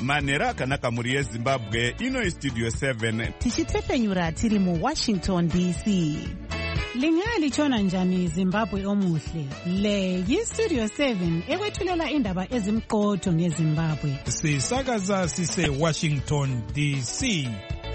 manhero akanaka mhuri yezimbabwe. Ino Studio 7 tichitefenyura tiri muWashington DC. Lingalitshona njani Zimbabwe omuhle? Le yiStudio 7 ekwethulela indaba ezimqotho ngeZimbabwe. Sisakaza sise Washington DC.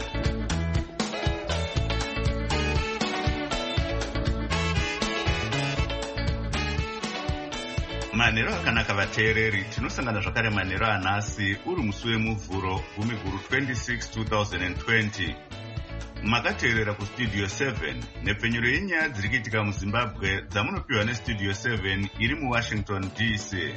Manhero akanaka vateereri, tinosangana zvakare manhero anhasi uri musi wemuvhuro 26 2020. Makateerera kuStudio 7 nepfenyuro yenyaya dziri kuitika muZimbabwe dzamunopiwa neStudio 7 iri muWashington DC.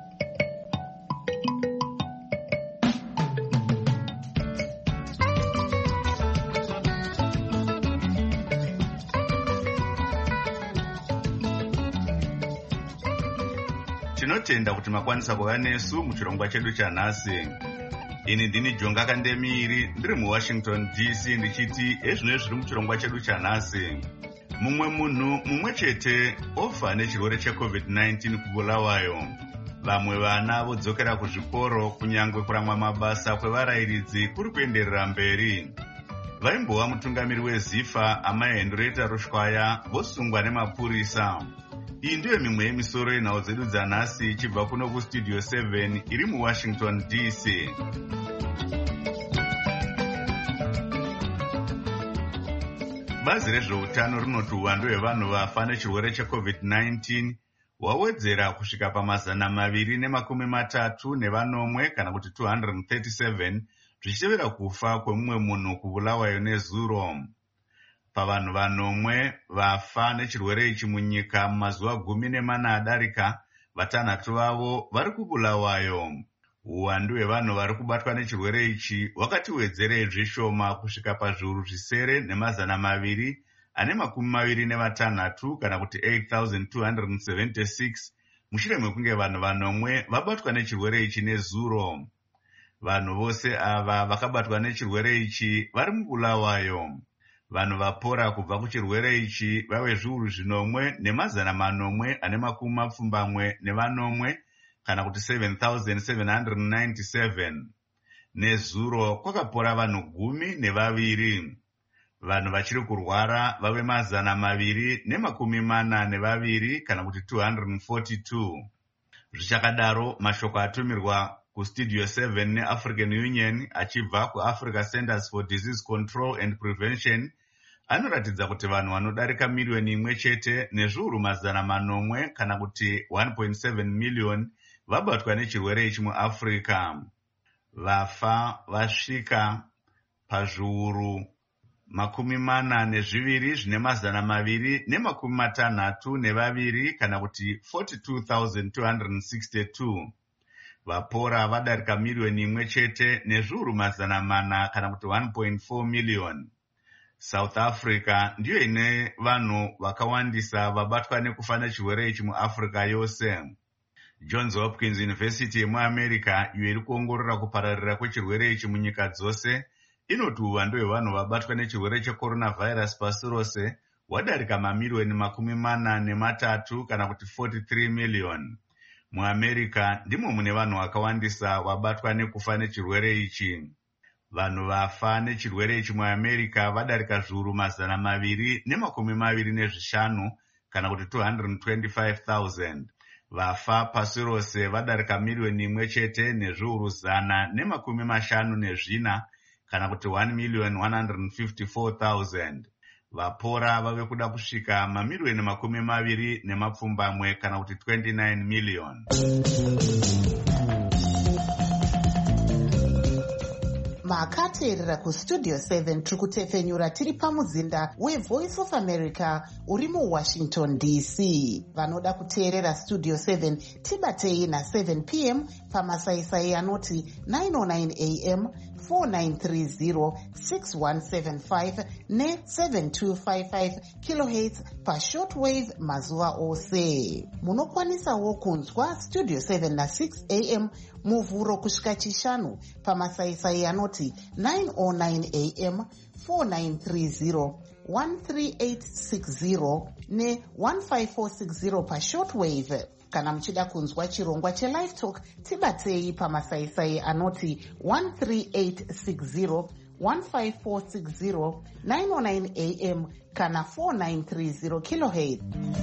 Tinotenda kuti makwanisa kuva nesu muchirongwa chedu chanhasi. Ini ndini Jonga Kandemiri ndiri muWashington DC ndichiti ezvino zviri muchirongwa chedu chanhasi. Mumwe munhu mumwe chete ofa nechirwere cheCovid-19 kubulawayo. Vamwe vana vodzokera kuzvikoro kunyangwe kuramwa mabasa kwevarayiridzi kuri kuenderera mberi. Vaimbova mutungamiri weZIFA Amai Hendrietta Rushwaya vosungwa nemapurisa. Iyi ndiyo mimwe yemisoro yenhau dzedu dzanhasi ichibva kuno kuStudio 7 iri muWashington DC. Bazi rezveutano rinoti uwandu hwevanhu vafa nechirwere cheCovid-19 hwawedzera kusvika pa230 kana kuti 237 zvichitevera kufa kwemumwe munhu kubulawayo nezuro. Pavanhu vanomwe vafa nechirwere ichi munyika mumazuva 14 adarika, 6 vavo vari kubulawayo. Uwandu hwevanhu vari kubatwa nechirwere ichi hwakati wedzerei zvishoma kusvika pazviuru 926 kana kuti 8,276 mushure mekunge vanhu vanomwe vabatwa nechirwere ichi nezuro. Vanhu vose ava vakabatwa nechirwere ichi vari mubulawayo. Vanhu vapora kubva kuchirwere ichi vave zviuru 1,970 kana kuti 7,797. Nezuro kwakapora vanhu 12. Vanhu vachiri kurwara vave 242 kana kuti 242. Zvichakadaro, mashoko atumirwa kuStudio 7 neAfrican Union achibva kuAfrica Centers for Disease Control and Prevention anoratidza kuti vanhu vanodarika miliyoni imwe chete nezviuru 800 kana kuti 1.7 million vabatwa nechirwere ichi muAfrica. Vafa vasvika pazviuru 42,262 kana kuti 42,262. Vapora vadarika miliyoni imwe chete nezviuru 400 kana kuti 1.4 million. South Africa ndiyo ine vanhu vakawandisa vabatwa nekufa nechirwere ichi muAfrica yose. Johns Hopkins University yemuAmerica iyo iri kuongorora kupararira kwechirwere ichi munyika dzose inoti uwandu hwevanhu vabatwa nechirwere checoronavirus pasi rose hwadarika mamiliyoni 43 kana kuti 43 million. MuAmerica ndimo mune vanhu vakawandisa vabatwa nekufa nechirwere ichi. Vanhu vafa nechirwere ichi muAmerica vadarika zviuru 225 kana kuti 225,000. Vafa pasi rose vadarika miliyoni imwe chete nezviuru 154 kana kuti 1,154,000. Vapora vave kuda kusvika mamiliyoni 20 kana kuti 29 million. Makateerera kuStudio 7 tiri kutefenyura tiri pamuzinda weVoice of America uri muWashington DC. Vanoda kuteerera Studio 7 tibatei na7 p.m. pamasaisai anoti 909 a.m. 4930 6175 ne7255 kHz pashortwave mazuva ose. Munokwanisawo kunzwa Studio 7 na6 a.m. muvhuro kusvika chishanu pamasaisai anoti 909 a.m. 4930 13860 ne15460 pashortwave. Kana muchida kunzwa chirongwa cheLive Talk, tibatei pamasaisai anoti 13860 15460 909 AM kana 4930 kHz.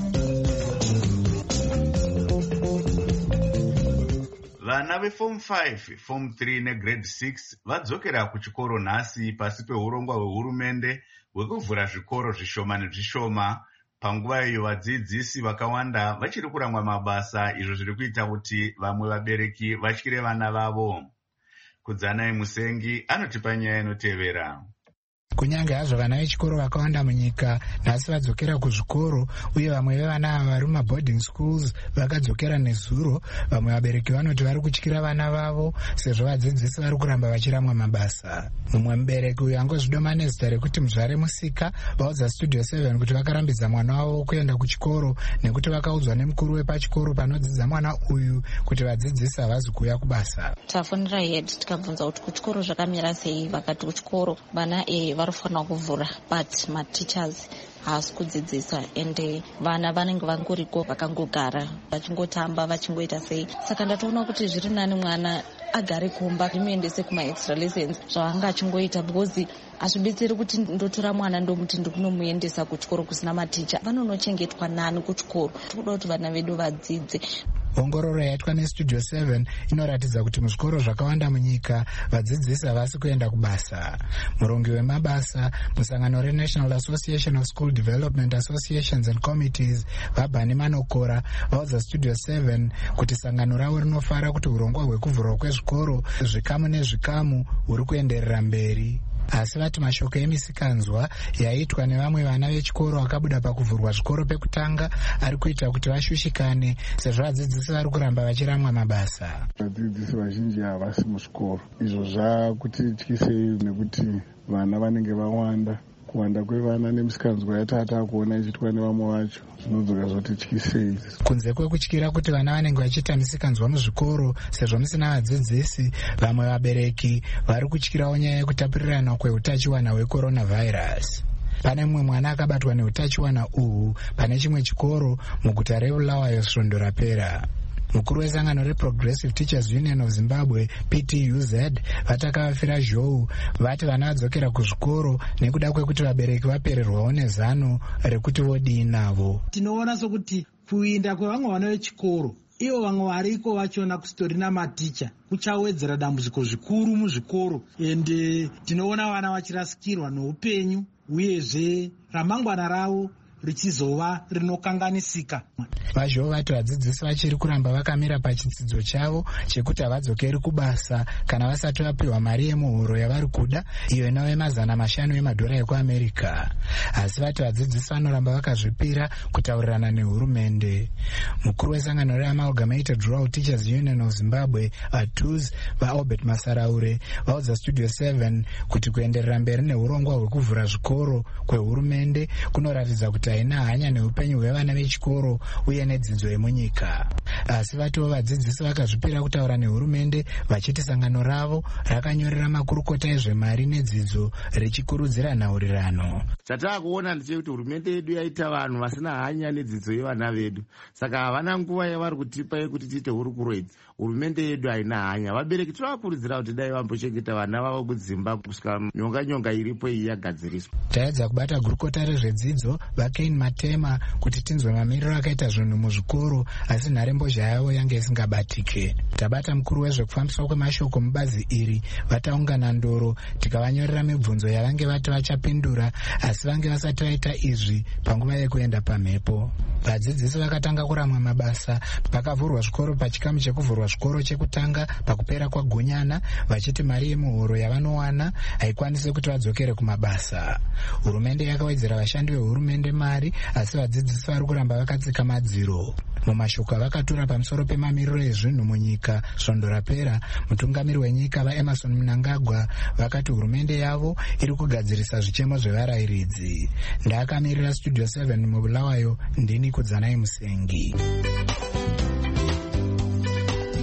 Vana veform 5, form 3 negrade 6 vadzokera kuchikoro nhasi pasi peurongwa hwehurumende hwekuvhura zvikoro zvishoma nezvishoma. Panguva iyo vadzidzisi vakawanda vachiri kuramwa mabasa, izvo zviri kuita kuti vamwe vabereki vatyire vana vavo. Kudzanai Musengi anotipa nyaya inotevera. Kunyange hazvo vana vechikoro vakawanda munyika nhasi vadzokera kuzvikoro, uye vamwe vevana ava vari mumaboarding schools vakadzokera nezuro, vamwe vabereki vanoti vari kutyira vana vavo sezvo vadzidzisi vari kuramba vachiramwa mabasa. Mumwe mubereki uyu angozvidoma nezita rekuti Muzvare Musika vaudza Studio 7 kuti vakarambidza mwana wavo kuenda kuchikoro nekuti vakaudzwa nemukuru wepachikoro panodzidza mwana uyu kuti vadzidzisi havazi kuuya kubasa. Tafonera head tikabvunza kuti kuchikoro zvakamira sei, vakati kuchikoro vana varifanira kuvhura but mateachers haasi kudzidzisa ende vana vanenge vangoriko vakangogara vachingotamba vachingoita sei. Saka ndatoona kuti zviri nani mwana agare kumba rimuendese kuma-extra lessons zvavanga achingoita, because hazvibetseri kuti ndotora mwana ndomuti ndikunomuendesa kuchikoro kusina maticha. Vanonochengetwa nani kuchikoro. Tikuda kuti vana vedu vadzidze. Ongororo yaitwa neStudio 7 inoratidza kuti muzvikoro zvakawanda munyika vadzidzisi havasi kuenda kubasa. Murongi wemabasa musangano reNational Association of School Development Associations and Committees Vabhani Manokora vaudza Studio 7 kuti sangano ravo rinofara kuti urongwa hwekuvhurwa kwezvikoro zvikamu nezvikamu huri kuenderera mberi. Asi vati mashoko emisikanzwa yaitwa nevamwe vana vechikoro vakabuda pakuvhurwa zvikoro pekutanga ari kuita kuti vashushikane sezvo vadzidzisi vari kuramba vachiramwa mabasa. Vadzidzisi vazhinji havasi muzvikoro, izvo zvakutityisei nekuti vana vanenge vawanda. Kuwanda kwevana nemisikanzwa yatata kuona ichitwa nevamwe vacho zvinodzoka zvotityisei. Kunze kwekutyira kuti vana vanenge vachiita misikanzwa muzvikoro sezvo musina vadzidzisi, vamwe vabereki vari kutyirawo nyaya yekutapurirana kweutachiwana hwecoronavirus. Pane mumwe mwana akabatwa neutachiwana uhu pane chimwe chikoro muguta reBulawayo svondo rapera. Mukuru wesangano reProgressive Teachers Union of Zimbabwe PTUZ vatakavafira zhou vati vana vadzokera kuzvikoro nekuda kwekuti vabereki vapererwawo nezano rekuti vodii navo. Tinoona sokuti kuinda kwevamwe vana vechikoro ivo vamwe variko vachona kusitorina maticha kuchawedzera dambudziko zvikuru muzvikoro, ende tinoona vana vachirasikirwa neupenyu uyezve ramangwana ravo richizova rinokanganisika. Vazhou vati vadzidzisi vachiri kuramba vakamira pachidzidzo chavo chekuti havadzokeri kubasa kana vasati vapiwa mari yemuhuro yavari kuda, iyo inove $500 emadhora ekuAmerica. Asi vati vadzidzisi vanoramba vakazvipira kutaurirana nehurumende. Mukuru wesangano reAmalgamated Rural Teachers Union of Zimbabwe ATUZ vaAlbert Masaraure vaudza Studio 7 kuti kuenderera mberi neurongwa hwekuvhura zvikoro kwehurumende kunoratidza kuti haina hanya neupenyu hwevana vechikoro uye nedzidzo yemunyika. Asi vatiwo vadzidzisi vakazvipira kutaura nehurumende vachiti sangano ravo rakanyorera makurukota ezvemari nedzidzo richikurudzira nhaurirano. Chataakuona ndechekuti hurumende yedu yaita vanhu vasina hanya nedzidzo yevana vedu, saka havana nguva yavari kutipa yekuti tiite hurukuro. Hurumende yedu haina hanya. Vabereki tovakurudzira kuti dai vambochengeta vana vavo kudzimba kusvika nyonga iripo iyi yagadziriswa. Taedza kubata gurukota rezvedzidzo vaKane Matema kuti tinzwe mamiriro akaita zvinhu muzvikoro, asi nharembozha yavo yange isingabatike. Tabata mukuru wezvekufambiswa kwemashoko mubazi iri vataungana ndoro tikavanyorera mibvunzo yavange vati vachapindura, asi vange vasati vaita izvi panguva yekuenda pamhepo. Vadzidzisi vakatanga kuramwa mabasa pakavhurwa zvikoro pachikamu chekuvhurwa zvikoro chekutanga pakupera kwaGunyana, vachiti mari yemuhuro yavanowana haikwanisi kuti vadzokere kumabasa. Hurumende yakawedzera vashandi vehurumende mari, asi vadzidzisi vari kuramba vakatsika madziro. Mumashoko avakatura pamusoro pemamiriro ezvinhu munyika svondo rapera, mutungamiri wenyika vaEmerson Mnangagwa vakati hurumende yavo iri kugadzirisa zvichemo zvevarayiridzi. Ndakamirira Studio 7 muBulawayo, ndini Kudzanai Musengi.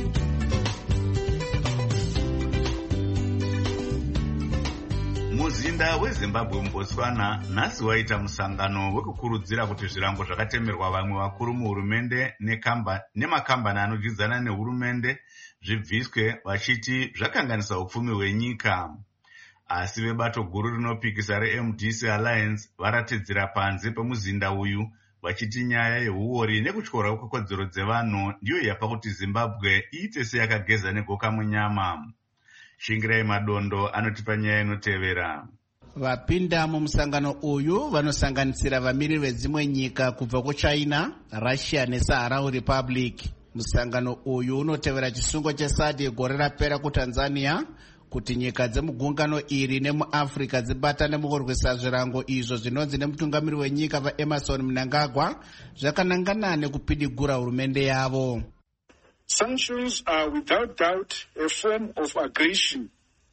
Muzimbabwe Hurumenda weZimbabwe muBotswana nhasi waita musangano wekukurudzira kuti zvirango zvakatemerwa vamwe vakuru muhurumende nemakambani anodyidzana nehurumende zvibviswe, vachiti zvakanganisa upfumi hwenyika. Asi vebato guru rinopikisa reMDC Alliance varatidzira panze pemuzinda uyu, vachiti nyaya yehuori nekutyorwa kwekodzero dzevanhu ndiyo yapa kuti Zimbabwe iite seyakageza negoka munyama. Shingirai Madondo anotipa nyaya inotevera. Vapinda mumusangano uyu vanosanganisira vamiri vedzimwe nyika kubva kuChina, Russia neSaharaui Republic. Musangano uyu unotevera chisungo cheSADC gore rapera kuTanzania kuti nyika dzemugungano iri nemuAfrica dzibatane mukurwisa zvirango izvo zvinonzi nemutungamiri wenyika vaEmmerson Mnangagwa zvakanangana nekupidigura hurumende yavo. Sanctions are without doubt a form of aggression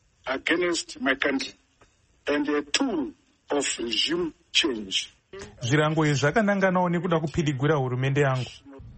against my country and a tool of regime change. Zvirango izvi zvakananganawo nekuda kupidigura hurumende yangu.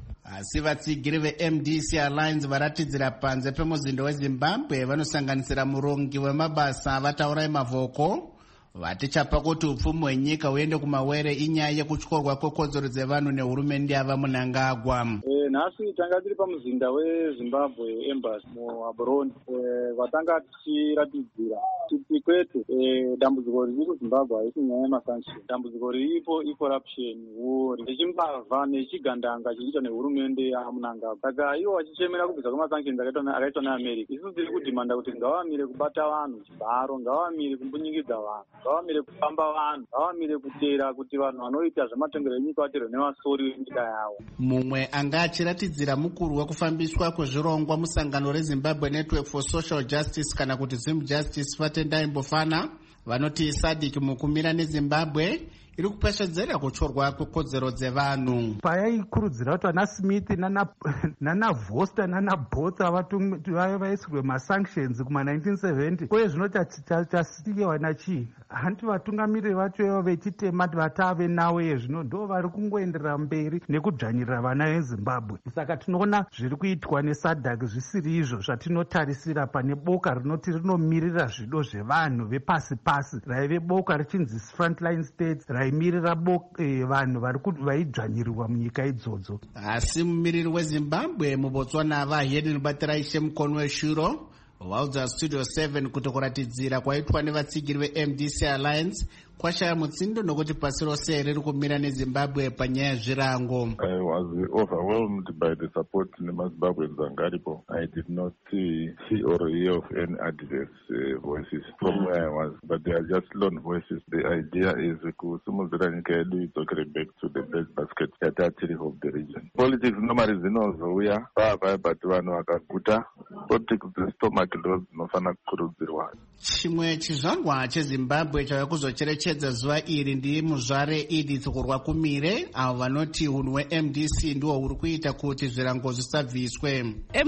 Asi vatsigiri veMDC Alliance varatidzira panze pemuzinda weZimbabwe vanosanganisira murongi wemabasa vataurai mavhoko vati chapa kuti upfumi hwenyika huende kumawere inyaya yekutyorwa kwekodzero dzevanhu nehurumende yava Mnangagwa. Nhasi tanga tiri pamuzinda weZimbabwe embassy muHaburoni vatanga tichiratidzira kuti kwete dambudziko riri kuZimbabwe haisi nyaya yemasanction. Dambudziko riripo icorruption, war, nechimbavha nechigandanga chiriita nehurumende yaMnangagwa. Saka ivo vachichemera kubvisa kwemasanctions akaitwa neAmerica. Isu tiri kudhimanda kuti ngavamire kubata vanhu chibharo, ngavamire kumbunyikidza vanhu, ngavamire kufamba vanhu, ngavamire kutera kuti vanhu vanoita zvematengero enyika vaterwe nevasori venyika yavo. Mumwe anga achiratidzira mukuru wekufambiswa kwezvirongwa musangano reZimbabwe Network for Social Justice kana kuti Zim Justice Vatendai Mbofana vanoti SADC mukumira neZimbabwe iri kupeshedzera kutyorwa kwekodzero dzevanhu. Payaikurudzira kuti vana Smith nana Voster nana Botha vaisirwe masanctions kuma1970 uye zvinoti chasikiwa nachii hanti vatungamiriri vacho ivo vechitema vatave nawo zvino ndo vari kungoenderera mberi nekudzvanyirira vana veZimbabwe. Saka tinoona zviri kuitwa neSADC zvisiri izvo zvatinotarisira pane boka rinoti rinomirira zvido zvevanhu vepasi pasi raive boka richinzi Frontline States raimirira vanhu vaidzvanyirirwa munyika idzodzo. Asi mumiriri weZimbabwe muBotswana vahedin batiraishe mukono weshuro vaudza Studio 7 kuti kuratidzira kwaitwa nevatsigiri veMDC Alliance kwashaya mutsindo nokuti pasi rose riri kumira neZimbabwe panyaya zvirango. I was overwhelmed by the support nemaZimbabweans angaripo. I did not see or hear of any adverse voices from where I was, but they are just lone voices. The idea is kusimudzira nyika yedu idzokere back to the bread basket yatatiri of the region. Politics normally dzinozouya pavaya but vanhu vakaguta politics dzestomach ndo dzinofana kukurudzirwa. Chimwe chizvarwa cheZimbabwe chauya kuzocherechedza zuva iri ndi muzvare Edith Kurwakumire avo vanoti hunhu weMDC ndiwo huri kuita kuti zvirango zvisabviswe.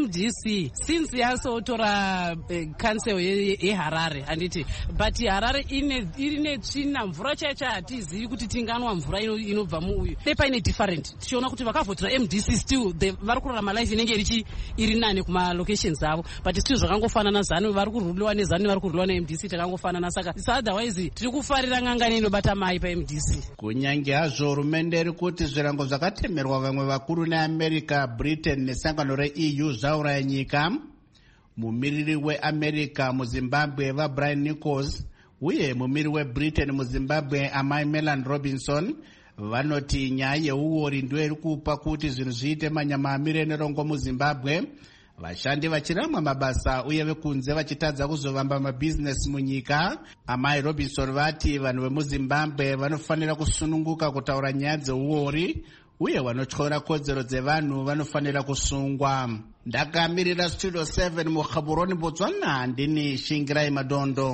MDC since yasotora council yeHarare handiti but Harare iri netsvina mvura chaicho hatizivi kuti tinganwa mvura inobva muuyu. Paine different tichiona kuti vakavhotera MDC still vari kurarama life inenge iri nane kuma locations avo but still zvakangofanana ZANU vari kurwuliwa neZANU vari kurwuliwa neMDC takangofanana saka otherwise tiri kufarira ngangani inobata mai paMDC. Kunyange hazvo hurumende iri kuti zvirango zvakatemerwa vamwe vakuru neAmerica, Britain nesangano reEU zvauraya nyika, mumiriri weAmerica muZimbabwe vaBrian Nichols uye mumiriri weBritain muZimbabwe amai Melanie Robinson vanoti nyaya yeuori ndiyo iri kupa kuti zvinhu zviite manyama amire nerongo muZimbabwe, vashandi vachiramwa mabasa uye vekunze vachitadza kuzovamba mabhizinesi munyika. Amai Robinson vati vanhu vemuZimbabwe vanofanira kusununguka kutaura nyaya dzeuori uye vanotyora kodzero dzevanhu vanofanira kusungwa. Ndakamirira Studio 7 muHaburoni, Botswana, ndini Shingirai Madondo.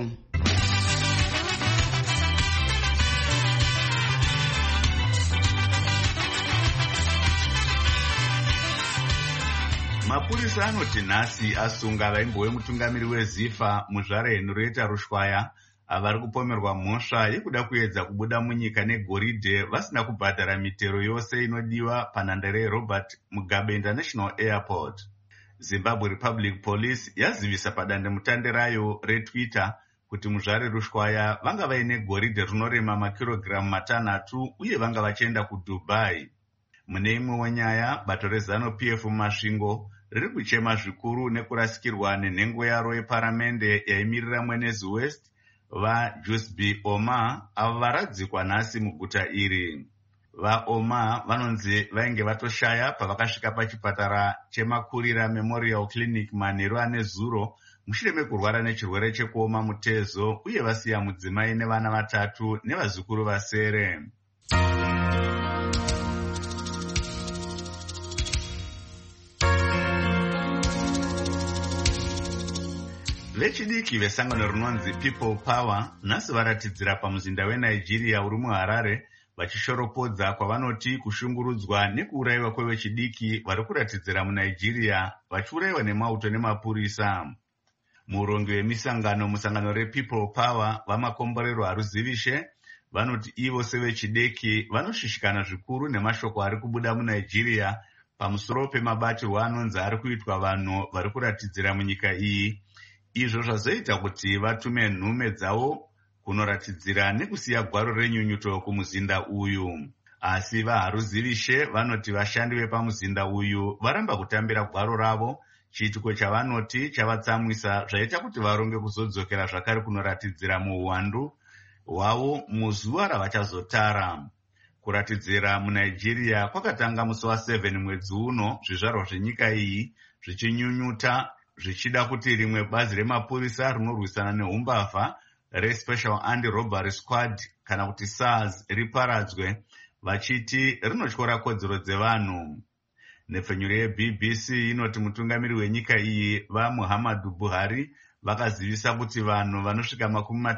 Mapurisa anoti nhasi asunga vaimbove mutungamiri weZIFA muzvare Henrietta Rushwaya avari kupomerwa mhosva yekuda kuedza kubuda munyika negoridhe vasina kubhadhara mitero yose inodiwa panhandare yeRobert Mugabe International Airport. Zimbabwe Republic Police yazivisa padandemutande rayo reTwitter kuti muzvare rushwaya vanga vaine goridhe rinorema makirogiramu 6 uye vanga vachienda kuDubai. Mune imwewo nyaya, bato reZANU-PF mumasvingo riri kuchema zvikuru nekurasikirwa nenhengo yaro yeparamende yaimirira Mwenezi West vaJusby Omar avo varadzikwa nhasi muguta iri. VaOmar vanonzi vainge vatoshaya pavakasvika pachipatara cheMakurira Memorial Clinic manheru ane zuro mushure mekurwara nechirwere chekuoma mutezo uye vasiya mudzimai nevana 3 nevazukuru vasere. Vechidiki vesangano rinonzi People Power nhasi varatidzira pamuzinda weNigeria uri muHarare vachishoropodza kwavanoti kushungurudzwa nekuurayiwa kwevechidiki vari kuratidzira muNigeria vachiurayiwa nemauto nemapurisa. Murongi wemisangano musangano rePeople Power vamakomborero haruzivishe vanoti ivo sevechidiki vanoshishikana zvikuru nemashoko ari kubuda muNigeria pamusoro pemabatirwo anonzi ari kuitwa vanhu vari kuratidzira munyika iyi, izvo zvazoita kuti vatume nhume dzavo kunoratidzira nekusiya gwaro renyunyuto kumuzinda uyu. Asi vaharuzivishe vanoti vashandi vepamuzinda uyu varamba kutambira gwaro ravo, chiitiko chavanoti chavatsamwisa zvaita kuti varonge kuzodzokera zvakare kunoratidzira muuwandu hwavo muzuva ravachazotara. Kuratidzira muNigeria kwakatanga musi wa7 mwedzi uno zvizvarwa zvenyika iyi zvichinyunyuta zvichida kuti rimwe bazi remapurisa rinorwisana neumbavha reSpecial Anti-Robbery Squad kana kuti SARS riparadzwe vachiti rinotyora kodzero dzevanhu. Nepfenyuro yeBBC inoti mutungamiri wenyika iyi vaMuhammadu Buhari vakazivisa kuti vanhu vanosvika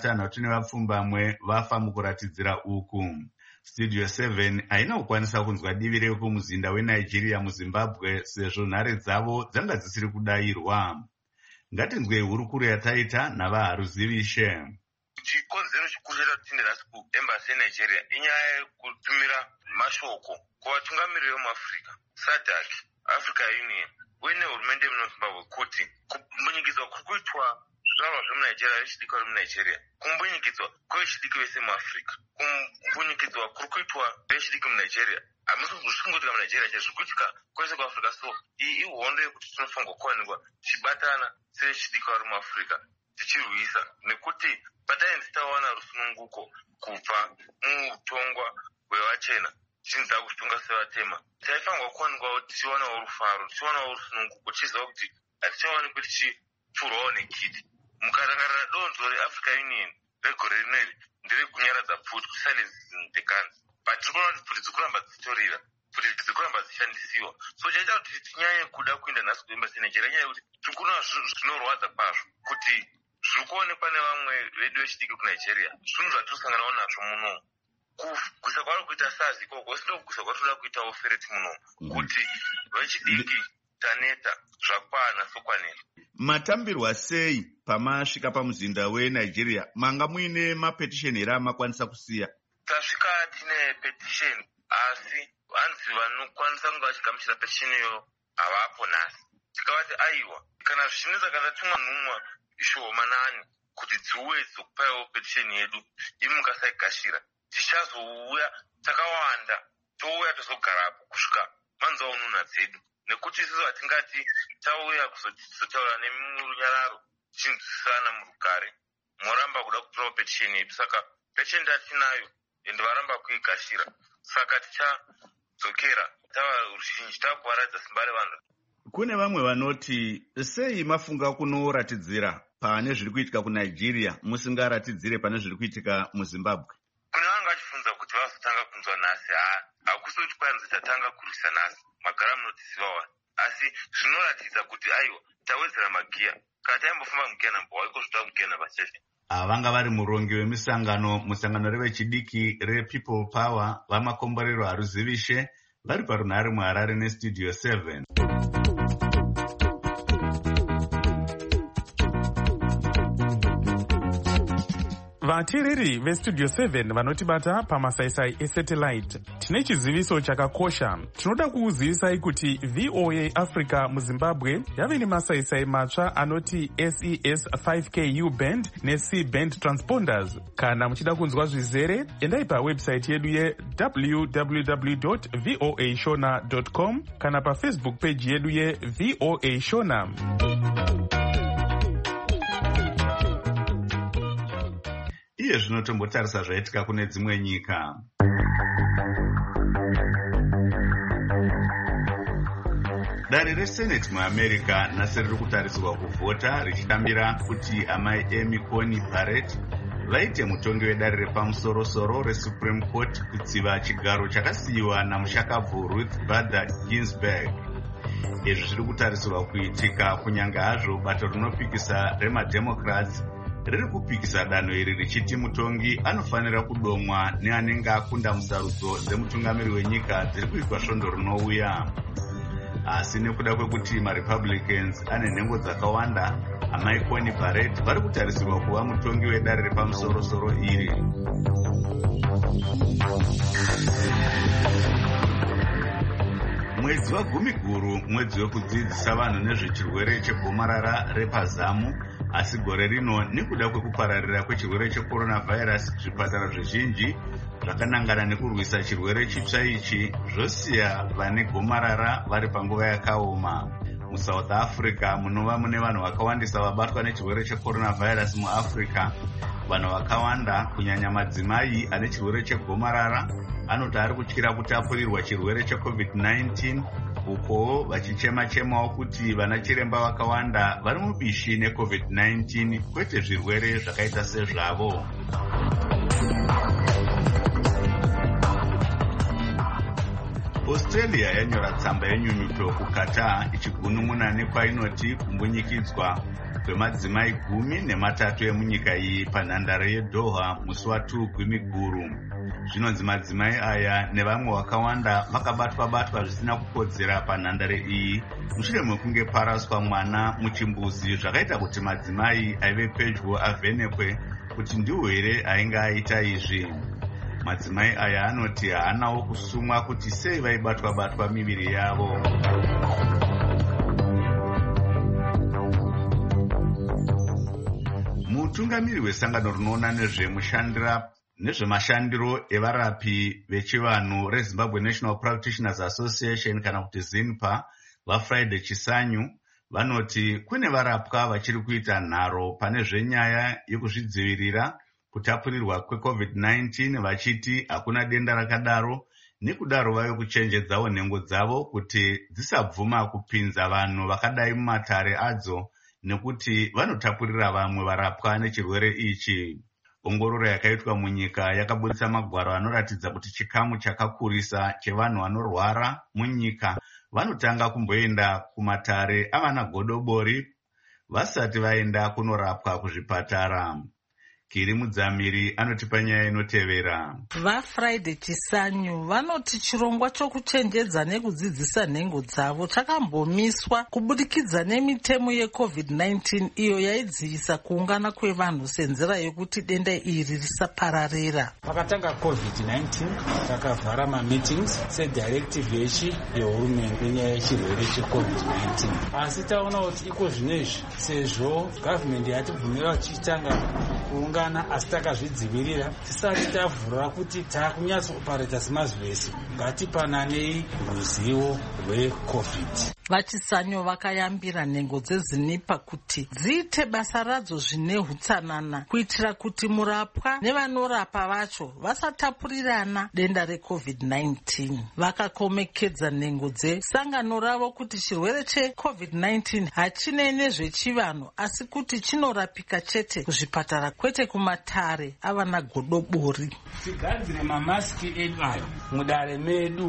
60 vafa mukuratidzira uku. Studio 7 haina kukwanisa kunzwa divi rekumuzinda weNigeria muZimbabwe sezvo nhare dzavo dzanga dzisiri kudayirwa. Ngatinzwei hurukuro yataita navaharuzivishe. Chikonzero chikuru chatinde nhasi kuembassy yeNigeria inyaya yekutumira mashoko kuvatungamiriri vemuAfrica, SADC, Africa Union uye nehurumende yemuZimbabwe kuti kumbunyikidzwa kuri kuitwa zvizvarwa zvemuNigeria vechidiki vari muNigeria, kumbunyikidzwa kwevechidiki vese muAfrica, kumbunyikidzwa kuri kuitwa vechidiki muNigeria hamusi kuzvisvingotika muNigeria chezviri kuitika kwese kuAfrica. So iyi ihondo yekuti tinofanirwa kuwanikwa tichibatana sevechidiki vari muAfrica tichirwisa, nekuti patainzi tawana rusununguko kubva muutongwa hwevachena tichinza kutonga sevatema, taifanirwa kuwanikwawo tichiwanawo rufaro, tichiwanawo rusununguko, tichiziva kuti hatichawanikwi tichipfurwawo nekiti. Mukarangarira donzvo reAfrica Union regore rineri ndere kunyaradza pfuti, silence the guns, but tiri kuona kuti pfuti dzikuramba dzichitorira, pfuti dzikuramba dzichishandisiwa. So chaita kuti tinyanye kuda kuenda nhasi kuembassy yeNigeria nyaya yekuti tiri kuona zvinorwadza kwazvo kuti zviri kuonekwa nevamwe vedu vechidiki kuNigeria zvinhu zvatirosanganawo nazvo muno. Kugwisa kwari kuita SARS ikoko sino kugwisa kwatoda kuitawo fereti muno, kuti vechidiki taneta zvakwana sokwanera. Matambirwa sei pamasvika pamuzinda weNigeria? Manga muine mapetisheni here amakwanisa kusiya? Tasvika tine petition, asi vanzi vanokwanisa kunge vachigamuchira petition iyo havapo nhasi. Tikavati aiwa, kana zvichinetsa kana tumwa nhumwa ishomanani kuti dziuye dzokupaiwo petition yedu imukasayigashira, tichazouya takawanda, touya tozogarapo kusvika manzwa ununha dzedu, nekuti isusu hatingati tauya kuzotaura nemurunyararo tichinzwisisana murugare, moramba kuda kutorawo petition yedu. Saka petition tatinayo ende varamba kuigashira, saka tichadzokera tava ruzhinji takuvaradza simba revanhu. Kune vamwe vanoti sei mafunga kunoratidzira pane zviri kuitika kuNigeria musingaratidzire pane zviri kuitika muZimbabwe? Kune vanga vachifunza kuti vazotanga kunzwa nhasi, hakusi kuti kwanzi tatanga kurwisa nhasi, magara munotiziva wani, asi zvinoratidza kuti aiwa tawedzera magiya, kana taimbofamba mugiya namba waiko zvota mugiya namba 7. Vanga vari murongi wemisangano musangano revechidiki rePeople Power vamakomborero haruzivishe vari parunhare muHarare neStudio 7. vateereri vestudio 7 vanotibata pamasaisai esatellite, tine chiziviso chakakosha. Tinoda kukuzivisai kuti VOA Africa muZimbabwe yave nemasaisai matsva anoti SES 5K U-band ne-C-band transponders. Kana muchida kunzwa zvizere, endai pawebsite yedu ye-www.voashona.com kana pafacebook page yedu ye-VOA Shona. Iye zvinotombotarisa zvaitika kune dzimwe nyika. Dare reSenate muAmerica nhasi riri kutarisirwa kuvhota richitambira kuti amai Amy Coney Barrett vaite mutongi wedare repamusoro-soro reSupreme Court kutsiva chigaro chakasiyiwa namushakabvu Ruth Bader Ginsburg. Izvi zviri kutarisirwa kuitika kunyange hazvo bato rinopikisa remademocrats riri kupikisa danho iri richiti mutongi anofanira kudomwa neanenge akunda musarudzo dzemutungamiri wenyika dziri kuitwa svondo rinouya. Asi nekuda kwekuti maRepublicans ane nhengo dzakawanda, amai Coney Barrett vari kutarisirwa kuva mutongi wedare repamusoro-soro iri. Mwedzi waGumiguru mwedzi wekudzidzisa vanhu nezvechirwere chegomarara repazamu, asi gore rino nekuda kwekupararira kwechirwere cheCoronavirus zvipatara zvizhinji zvakanangana nekurwisa chirwere chitsva ichi zvosiya vane gomarara vari panguva yakaoma. MuSouth Africa munova mune vanhu vakawandisa vabatwa nechirwere cheCoronavirus muAfrica. Vanhu vakawanda kunyanya madzimai ane chirwere chegomarara anoti ari kutyira kutapurirwa chirwere cheCovid-19, uko vachichema-chemawo kuti vana chiremba vakawanda vari mubishi neCovid-19 kwete zvirwere zvakaita sezvavo. Australia yanyora tsamba yenyunyuto kuKatar ichigunun'una nekwainoti kumbunyikidzwa kwemadzimai 13 emunyika iyi panhandare yeDoha musi wa2 Gwimiguru. Zvinonzi madzimai aya nevamwe vakawanda vakabatwa zvisina kukodzera panhandare iyi mushure mekunge paraswa mwana muchimbuzi, zvakaita kuti madzimai aive pedyo avhenekwe kuti ndiwo here ainge aita izvi. Madzimai aya anoti haanawo kusumwa kuti sei vaibatwa miviri yavo. Mutungamiri wesangano rinoona nezvemashandiro evarapi vechivanhu reZimbabwe National Practitioners Association kana kuti ZINPA vaFriday Chisanyu vanoti kune varapwa vachiri kuita nharo pane zvenyaya yekuzvidzivirira kutapurirwa kweCovid-19 vachiti hakuna denda rakadaro, nekudaro vave kuchenjedzawo nhengo dzavo kuti dzisabvuma kupinza vanhu vakadai mumatare adzo nekuti vanotapurira vamwe varapwa nechirwere ichi. Ongororo yakaitwa munyika yakabudisa magwaro anoratidza kuti chikamu chakakurisa chevanhu vanorwara munyika vanotanga kumboenda kumatare avana godobori vasati vaenda kunorapwa kuzvipatara. Kiri Mudzamiri anotipa nyaya inotevera. VaFriday Chisanyu vanoti chirongwa chokuchenjedza nekudzidzisa nhengo dzavo chakambomiswa kubudikidza nemitemo yeCovid-19 iyo yaidzivisa kuungana kwevanhu senzira yekuti denda iri risapararira. Pakatanga COVID-19 takavhara mameetings sedirective yechi yehurumende yenyaya yechirwere cheCovid-19. Asi taona kuti iko zvinezvi sezvo government yatibvumira tichitanga kuungana asi takazvidzivirira tisati tavhura kuti takunyatsopareta semazivesi, ngatipananei ruzivo rweCovid. Vachisanyo vakayambira nhengo dzeZINPA kuti dziite basa radzo zvine hutsanana kuitira kuti murapwa nevanorapa vacho vasatapurirana denda reCovid-19. Vakakomekedza nhengo dzesangano ravo kuti chirwere cheCovid-19 hachinei nezvechivanhu asi kuti chinorapika chete kuzvipatara kwete kumatare avana godobori. Tigadzire mamasiki edu ayo mudare medu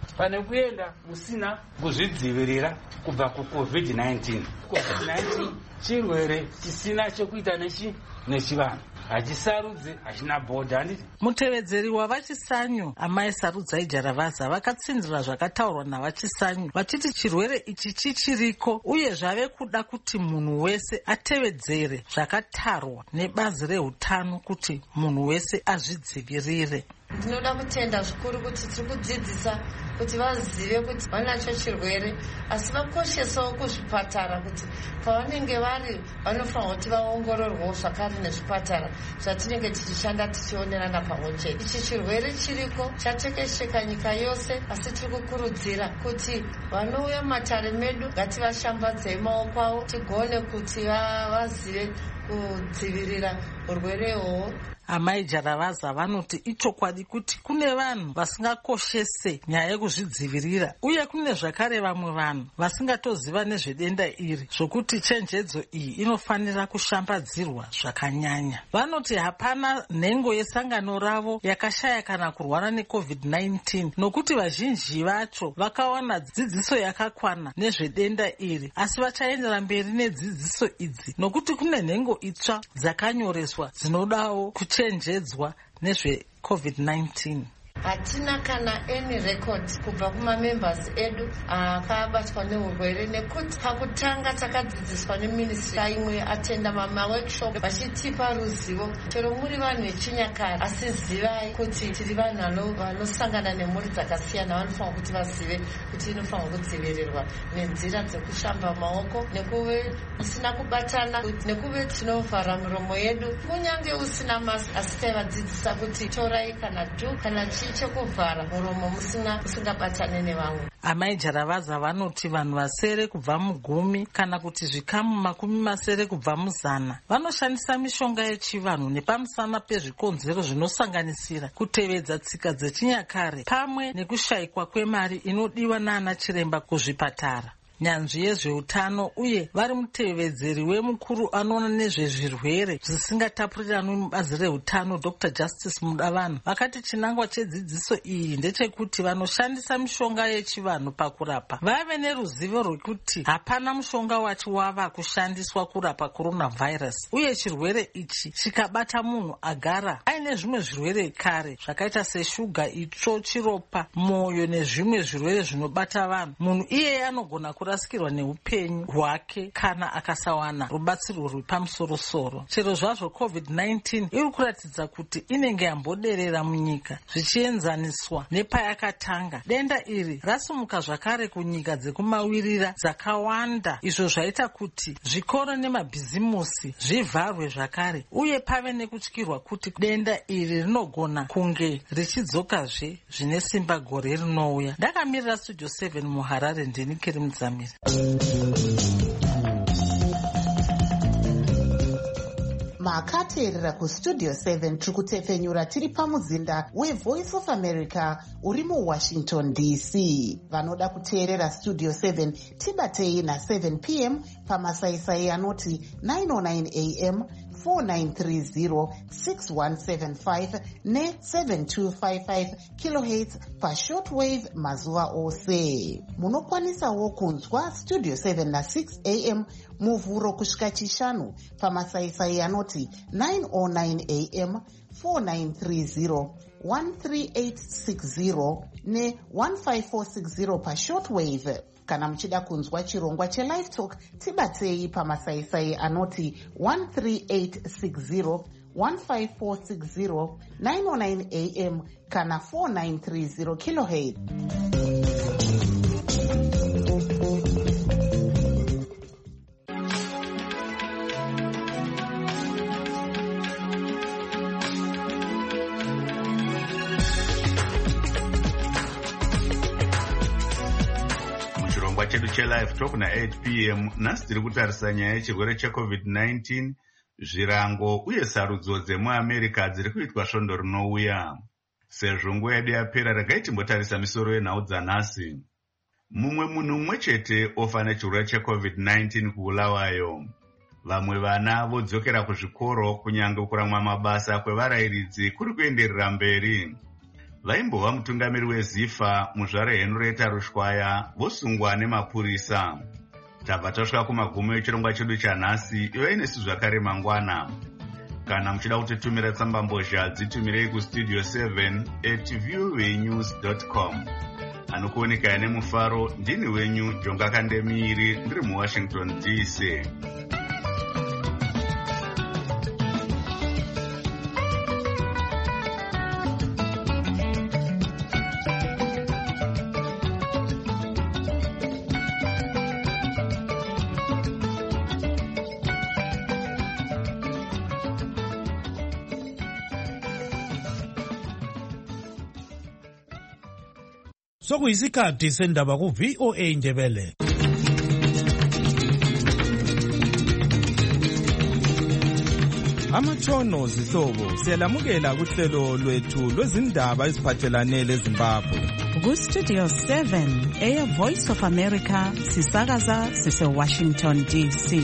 pane kuenda usina kuzvidzivirira kubva kuCovid-19. COVID-19 chirwere chisina chekuita nechivanhu, hachisarudze, hachina bhodha. Mutevedzeri wavachisanyu Amai Sarudzai Jaravaza vakatsinzira zvakataurwa navachisanyu vachiti chirwere ichi chichiriko uye zvave kuda kuti munhu wese atevedzere zvakatarwa nebazi reutano kuti munhu wese azvidzivirire. Ndinoda kutenda zvikuru kuti tiri kudzidzisa kuti vazive kuti vanacho chirwere, asi vakoshesawo kuzvipatara kuti pavanenge vari vanofanira kuti vaongororwewo zvakare nezvipatara zvatinenge tichishanda tichionerana pamwe chete. Ichi chirwere chiriko chatekesheka nyika yose, asi tiri kukurudzira kuti vanouya mumatare medu ngativashambadzei maoko avo tigone kuti vazive kudzivirira urwere ihwohwo. Amai Jaravaza vanoti ichokwadi kuti kune vanhu vasingakoshese nyaya yekuzvidzivirira uye kune zvakare vamwe vanhu vasingatoziva nezvedenda iri, zvokuti chenjedzo iyi inofanira kushambadzirwa zvakanyanya. Vanoti hapana nhengo yesangano ravo yakashaya kana kurwara neCovid-19 nokuti vazhinji vacho vakawana dzidziso yakakwana nezvedenda iri, asi vachaendera mberi nedzidziso idzi nokuti kune nhengo itsva dzakanyoreswa dzinodawo kuchenjedzwa nezveCovid-19. Hatina kana any record kubva kumamembers edu akabatwa neurwere, nekuti pakutanga takadzidziswa neministry imwe atenda workshop vachitipa ruzivo. Chero muri vanhu vechinyakare, asi zivai kuti tiri vanhu vanosangana nemhuri dzakasiyana, vanofanira kuti vazive kuti inofanira kudzivirirwa nenzira dzekushamba maoko, nekuve usina kubatana, nekuve tinovhara miromo yedu kunyange usina mask, asi taivadzidzisa kuti torai kana kana chekuvhara muromo musingabatane nevamwe. Amai Jaravaza vanoti vanhu vasere kubva mugumi kana kuti zvikamu makumi masere kubva muzana vanoshandisa mishonga yechivanhu nepamusana pezvikonzero zvinosanganisira kutevedza tsika dzechinyakare pamwe nekushayikwa kwemari inodiwa naana chiremba kuzvipatara. Nyanzvi yezveutano uye vari mutevedzeri wemukuru anoona nezvezvirwere zvisingatapuriranwi mubazi reutano Dr. Justice Mudavanhu vakati chinangwa chedzidziso iyi ndechekuti vanoshandisa mishonga yechivanhu pakurapa vave neruzivo rwekuti hapana mushonga wacho wava kushandiswa kurapa coronavirus, uye chirwere ichi chikabata munhu agara aine zvimwe zvirwere kare zvakaita seshuga, itsvo, chiropa, mwoyo nezvimwe zvirwere zvinobata vanhu, munhu iyeye anogona kurasikirwa neupenyu hwake kana akasawana rubatsiro rwepamusoro-soro. Chero zvazvo COVID-19 iri kuratidza kuti inenge yamboderera munyika zvichienzaniswa nepayakatanga. Denda iri rasimuka zvakare kunyika dzekumawirira dzakawanda, izvo zvaita kuti zvikoro nemabhizimusi zvivharwe zvakare uye pave nekutyirwa kuti denda iri rinogona kunge richidzokazve zvine simba gore rinouya. Ndakamirira Studio 7 muHarare, ndini Keri Mudzamiri. makateerera kustudio 7 tiri kutepfenyura tiri pamuzinda weVoice of America uri muWashington DC. Vanoda kuteerera studio 7 tibatei na7 p.m. pamasaisai anoti 909 am 4930 6175 ne7255 kilohertz pashortwave mazuva ose. Munokwanisawo kunzwa studio 7 na6 am muvhuro kusvika chishanu pamasaisai anoti 909 am 4930 13860 ne1540 pashortwave. Kana muchida kunzwa chirongwa chelive talk tibatei pamasaisai anoti 13860 15460 909 am kana 4930 kilohertz. chedu chelive talk na8 p.m. nhasi tiri kutarisa nyaya yechirwere cheCovid-19, zvirango uye sarudzo dzemuamerica dziri kuitwa svondo rinouya. Sezvo nguva yedu yapera, regai timbotarisa misoro yenhau dzanhasi. Mumwe munhu mumwe chete ofa nechirwere cheCovid-19 kuulawayo. Vamwe vana vodzokera kuzvikoro kunyange kuramwa mabasa kwevarayiridzi kuri kuenderera mberi. vaimbova mutungamiri wezifa muzvare Henrietta Rushwaya vosungwa nemapurisa. Tabva tasvika kumagumo echirongwa chedu chanhasi. Ivo inesu zvakare mangwana. Kana muchida kutitumira tsambambozha dzitumirei kustudio 7@voanews.com. Anokuoneka nemufaro ndini wenyu Jonga Kandemiiri ndiri muWashington DC. Sokuyisikhathi sendaba ku-VOA Indebele. Amatshono zihlobo siyalamukela kuhlelo lwethu lwezindaba eziphathelane leZimbabwe. Ku-Studio 7 Voice of America sisakaza sise-Washington DC.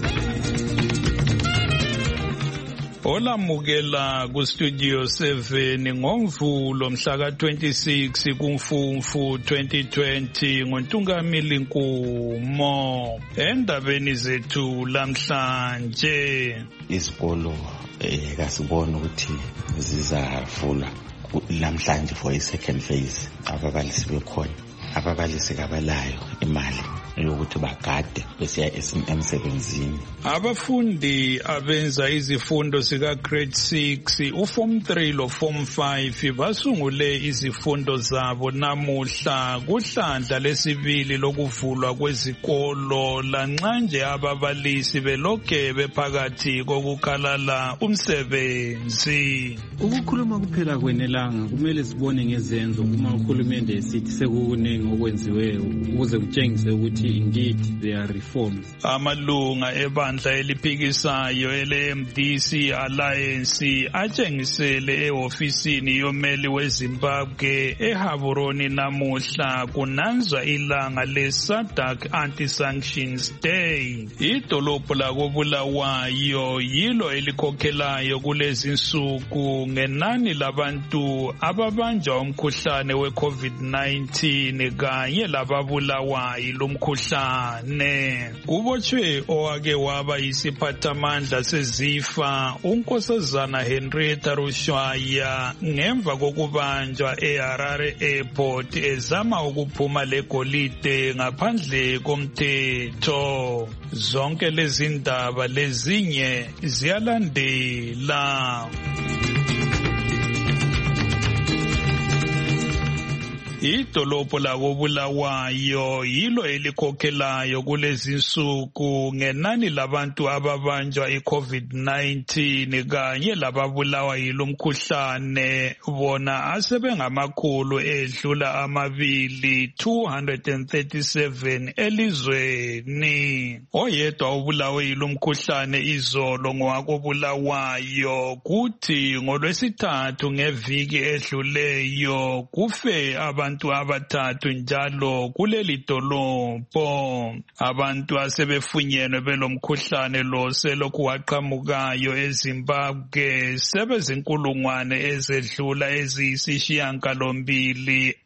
Olamukela ku-Studio 7 ngoMvulo mhla ka-26 kuMfumfu 2020 ngoNtungamili Nkumo. Endabeni zethu lamhlanje, izikolo kasibona ukuthi zizavula lamhlanje for i-second phase. Ababalisi bekhona, ababalisi kabalayo imali yokuthi bagade besiya emsebenzini. Abafundi abenza izifundo sika grade 6 uform 3 lo form 5 basungule izifundo zabo namuhla kuhlandla lesibili lokuvulwa kwezikolo, lanxanje ababalisi belokhe bephakathi kokukhalala umsebenzi. Ukukhuluma kuphela kwenelanga, kumele sibone ngezenzo uma uhulumende esithi sekukuningi okwenziweyo ukuze kutshengise ukuthi indeed there are reforms. Amalunga ebandla eliphikisayo ele-MDC Alliance atshengisele ehofisini yomeli weZimbabwe eHaburoni namuhla kunanzwa ilanga le-SADC Anti-Sanctions Day. Idolobho lakoBulawayo yilo elikhokhelayo kulezi nsuku ngenani labantu ababanjwa umkhuhlane we-COVID-19 kanye lababulawayo lumkhuhlane. Kubotshwe owake waba yisiphathamandla sezifa unkosazana Henrietta Rushwaya ngemva kokubanjwa eHarare Airport ezama ukuphuma legolide ngaphandle komthetho. Zonke lezi ndaba lezinye ziyalandela. Idolobho lakoBulawayo yilo elikhokhelayo kulezi nsuku ngenani labantu ababanjwa i-COVID-19 kanye lababulawa yilomkhuhlane, bona asebengamakhulu edlula 237 elizweni. Oyedwa ubulawe yilomkhuhlane izolo ngowakoBulawayo, kuthi ngolwesithathu ngeviki edluleyo kufe abantu abathathu njalo kuleli dolobho. Abantu asebefunyenwe belomkhuhlane lo selokhu waqhamukayo eZimbabwe sebezinkulungwane ezedlula eziyisishiyagalombili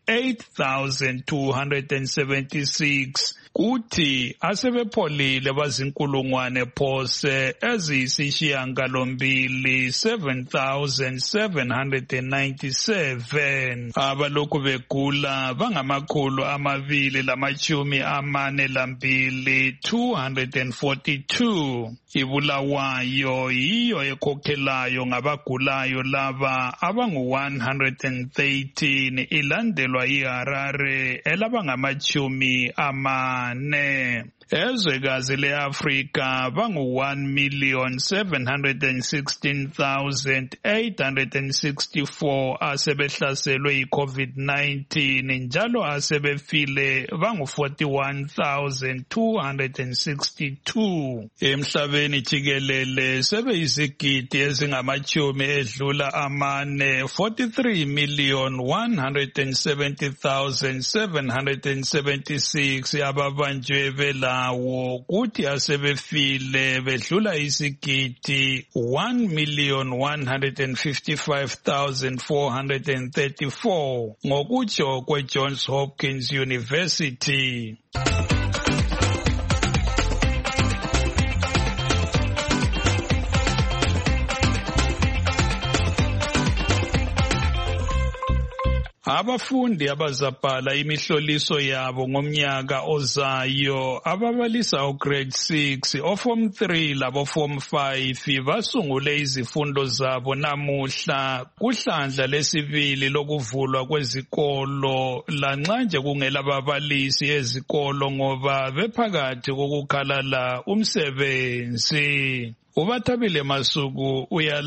8,276, kuthi asebepholile bazinkulungwane phose eziyisishiyagalombili 7,797. Abalokhu begula bangamakhulu 242 242. iBulawayo yiyo ekhokhelayo ngabagulayo laba abangu-113, ilandelwa iHarare elabangama-40. Ezwekazi le-Afrika bangu-1,716,864 asebehlaselwe yi-COVID-19 njalo asebefile bangu-41,262. Emhlabeni jikelele sebeyizigidi ezingamachumi edlula 43,170,776 ababa ababanjwe belawo kuthi asebefile bedlula isigidi 1,155,434 ngokutsho kwe-Johns Hopkins University. Abafundi abazabhala imihloliso yabo ngomnyaka ozayo ababalisa ugrade 6 oform 3 labo form 5 basungule izifundo zabo namuhla kuhlandla lesibili lokuvulwa kwezikolo lanxa nje kungela babalisi ezikolo ngoba bephakathi kokukhalala umsebenzi. Ubathabile Masuku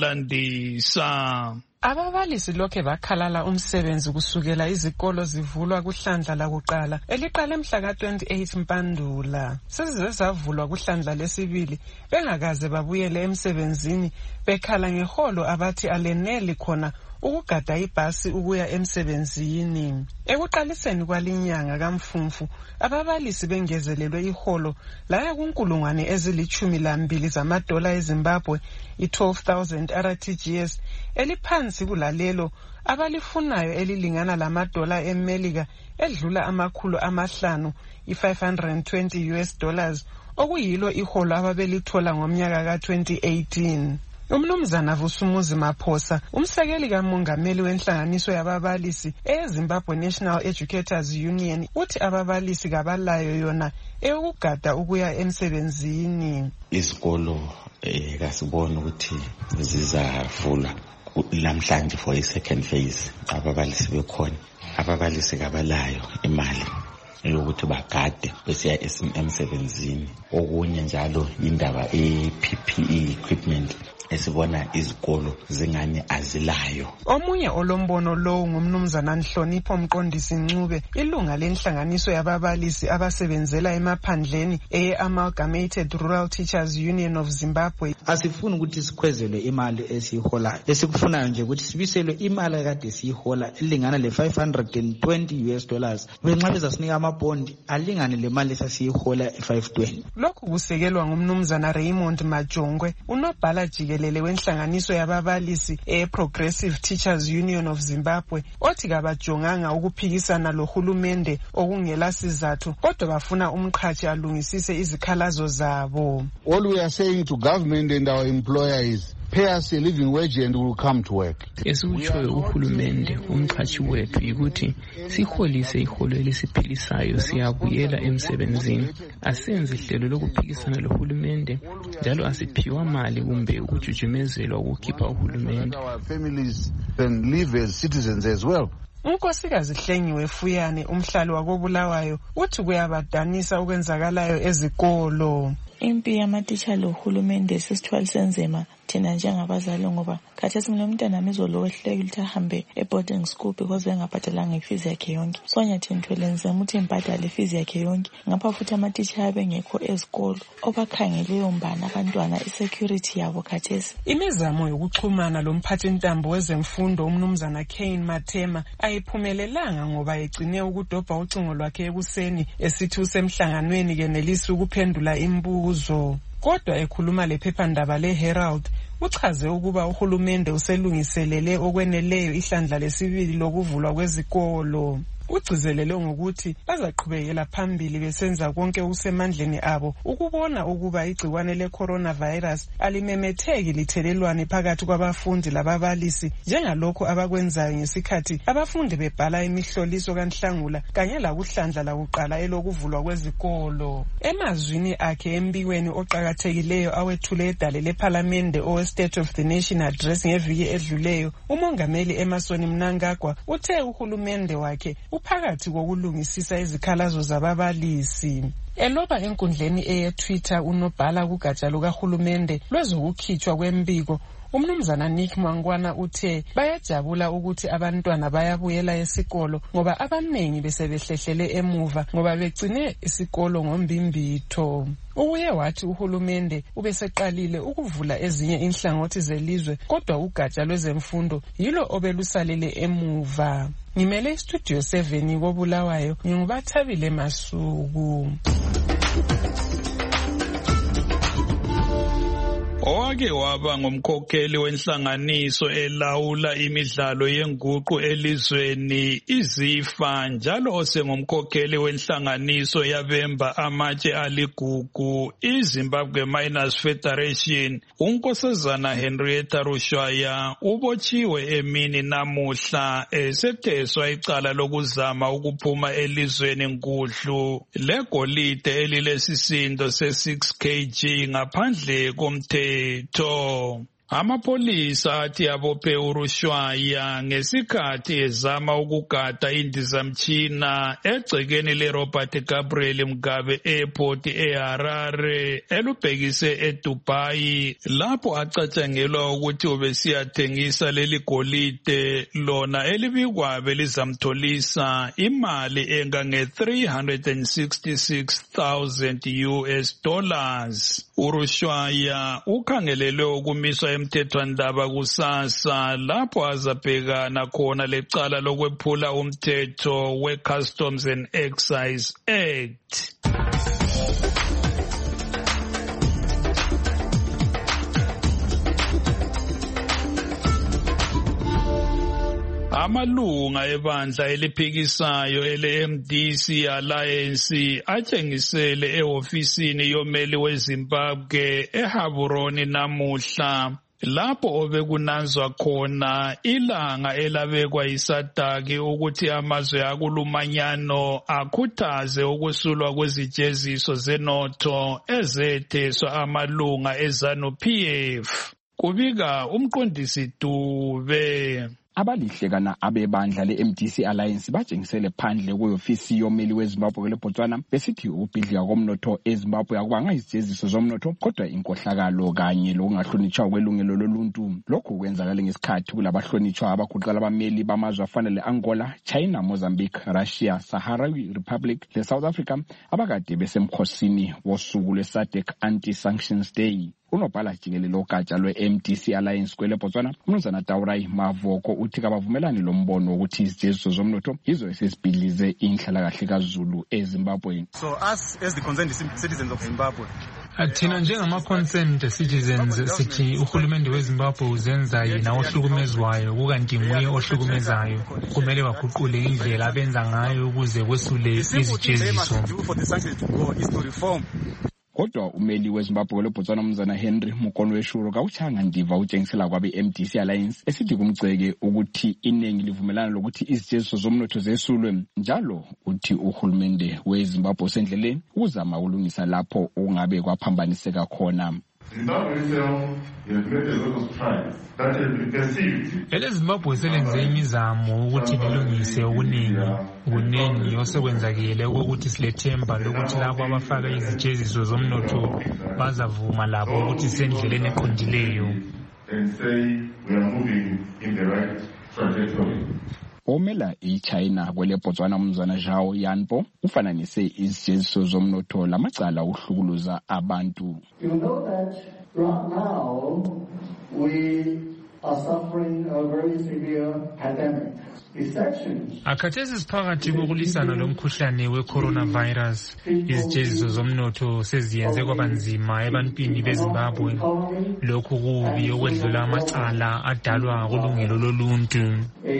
uyalandisa. Ababalisi lokhe bakhalala umsebenzi kusukela izikolo zivulwa kuhlandla lakuqala eliqala mhla ka-28 Mpandula. Sezize zavulwa kuhlandla lesibili bengakaze babuyele emsebenzini bekhala ngeholo abathi aleneli khona ukugada ibhasi ukuya emsebenzini. Ekuqaliseni kwalinyanga kaMfumfu ababalisi bengezelelwe iholo laya kunkulungwane ezili-12 zamadola eZimbabwe, i-12,000 RTGS, eliphansi kulalelo abalifunayo elilingana lamadola eMelika edlula $500, i-520 US dollars, okuyilo iholo ababelithola ngomnyaka ka-2018. Umnumzana Vusumuzi Maphosa, umsekeli kamongameli wenhlanganiso yababalisi eZimbabwe National Educators Union, uthi ababalisi kabalayo yona eyokugada ukuya emsebenzini. Izikolo kasibona ukuthi zizavula namhlanje for i-second phase. Ababalisi bekhona, ababalisi kabalayo imali yokuthi bagade besiya emsebenzini. Okunye njalo indaba PPE equipment esibona izikolo zingane azilayo. Omunye olombono lowo ngumnumzana Nhlonipho Mqondisi Ncube, ilunga lenhlanganiso yababalisi abasebenzela emaphandleni Amalgamated Rural Teachers Union of Zimbabwe. Asifuni ukuthi sikhwezelwe imali esiyiholayo. Esikufunayo nje ukuthi sibiselwe imali kade siyihola elingana le-520 US dollars. Benxa bezasinika amabhondi alingane le mali esasiyihola e-520. Lokhu kusekelwa ngumnumzana Raymond Majongwe, unobhala jikelele wenhlanganiso yababalisi Progressive Teachers Union of Zimbabwe, othi kabajonganga ukuphikisana lohulumende okungela sizathu kodwa bafuna umqhathi alungisise izikhalazo zabo. All we are saying to government and our employer is pay us a living wage and we will come to work. Esikutshoyo uhulumende umqhashi wethu yikuthi siholise iholo elisiphilisayo siyabuyela emsebenzini. Asenze ihlelo lokuphikisana lohulumende njalo asiphiwa mali kumbe ukujujumezelwa ukukhipha uhulumende. Our families can live as citizens as well. Unkosikazi Hlengiwe Fuyane, umhlali wakoBulawayo, uthi kuyabadanisa okwenzakalayo ezikolo. Impi yamatitsha lohulumende sesithwalise nzima thina njengabazali ngoba khathesi mntwana ezohluleka ukuthi ahambe e-boarding school because engabhadalanga ifees yakhe yonke. So nyathi ngithwele nzima ukuthi ngibhadale ifees yakhe yonke. Ngapha futhi amatitsha abengekho ezikolo obakhangeleyo mbana abantwana i-security yabo khathesi. Imizamo yokuxhumana lomphathintambo wezemfundo umnumzana Kane Matema ayiphumelelanga ngoba egcine ukudobha ucingo lwakhe ekuseni esithi usemhlanganweni kenelisi ukuphendula imibuzo. Kodwa ekhuluma lephephandaba le-Herald uchaze ukuba uhulumende uselungiselele okweneleyo ihlandla lesibili lokuvulwa kwezikolo. Ugcizelele ngokuthi bazaqhubekela phambili besenza konke okusemandleni abo ukubona ukuba igciwane le-coronavirus alimemetheki lithelelwane phakathi kwabafundi lababalisi njengalokho abakwenzayo ngesikhathi abafundi bebhala imihloliso kaNhlangula kanye lakuhlandla lakuqala elokuvulwa kwezikolo. Emazwini akhe embikweni oqakathekileyo awethule edale lephalamende owe-State of the Nation Address ngeviki edluleyo, umongameli Emmerson Mnangagwa uthe uhulumende wakhe phakathi kokulungisisa izikhalazo zababalisi. Eloba enkundleni eye-Twitter unobhala kugatsha lukahulumende lwezokukhitshwa kwembiko, Umnumzana Nick Mangwana uthe bayajabula ukuthi abantwana bayabuyela esikolo ngoba abaningi besebehlehlele emuva ngoba begcine isikolo ngombimbitho. Uye wathi uhulumende ubeseqalile ukuvula ezinye inhlangothi zelizwe kodwa ugatsha lwezemfundo yilo obelusalele emuva. Ngimele istudio 7 koBulawayo ngingubathabile Masuku. Owake waba ngumkhokheli wenhlanganiso elawula imidlalo yenguqu elizweni iZIFA njalo osengumkhokheli wenhlanganiso yabemba amatshe aligugu iZimbabwe Miners Federation uNkosazana Henrietta Rushwaya ubotshiwe emini namuhla esetheswa icala lokuzama ukuphuma elizweni nkudlu legolide elilesisindo se6 kg ngaphandle komthetho. Amapolisa athi abophe uRushwaya ngesikhathi ezama ukugada indizamtshina egcekeni leRobert Gabriel Mugabe Airport eHarare elubhekise eDubai lapho acatshangelwa ukuthi ubesiyathengisa leli golide lona elibikwa belizamtholisa imali engange $366,000. uRushwaya ukhangelelwe ukumiswa emthethwandaba kusasa lapho azabhekana khona lecala lokwephula umthetho we-Customs and Excise Act. Amalunga ebandla eliphikisayo ele-MDC Alliance atshengisele ehofisini yomeli weZimbabwe eHaburoni namuhla lapho obekunanzwa khona ilanga elabekwa yiSADC ukuthi amazwe akulumanyano akhuthaze ukusulwa kwezijeziso zenotho ezetheswa amalunga eZANU-PF. Kubika umqondisi Dube. Abalihlekana abebandla le-MDC Alliance batshengisele phandle kuyofisi yomeli weZimbabwe leBotswana besithi ukubhidlika komnotho eZimbabwe akubanga izijeziso zomnotho kodwa inkohlakalo kanye lokungahlonitshwa kwelungelo loluntu. Lokhu kwenzakala ngesikhathi kulabahlonitshwa abaguqala abameli bamazwe afana le-Angola, China, Mozambique, Russia, Sahrawi Republic le-South Africa abakade besemkhosini wosuku lwe-SADC Anti-Sanctions Day. Unobhala jikelele ogatsha lwe-MDC Alliance kweleBotswana umnumzana Taurai Mavoko uthi kabavumelani lombono ukuthi izijeziso zomnotho yizo esesibhidlize inhlalakahle kaZulu eZimbabwe. So us as the concerned citizens of Zimbabwe, thina njengama-concerned citizens sithi uhulumende weZimbabwe uzenza yena ohlukumezwayo kukanti nguye ohlukumezayo. Kumele baguqule indlela abenza ngayo ukuze kwesule izijeziso. Kodwa umeli weZimbabwe leBotswana umnumzana Henry Mukonweshuro kawuchanga ndiva utshengisela kwabe-MDC Alliance esithi kumgceke ukuthi iningi livumelana lokuthi izijeziso zomnotho zesulwe njalo uthi uhulumende weZimbabwe usendleleni ukuzama ukulungisa lapho okungabe kwaphambaniseka khona. EleZimbabwe selenze imizamo ukuthi lilungise okuningi osekwenzakile ukuthi silethemba lokuthi labo abafaka izijeziso zomnotho bazavuma labo ukuthi sendleleni eqondileyo. Omela iChina kweleBotswana umnumzana Zhao Yanpo ufananise izijeziso zomnotho lamacala uhlukuluza abantu. You know that right now we are suffering a very severe pandemic. Akhathesi siphakathi kokulisana lomkhuhlane we-coronavirus. Izijeziso zomnotho seziyenze kwabanzima ebantwini beZimbabwe. Lokhu kubi okwedlula amacala adalwa kulungelo loluntu.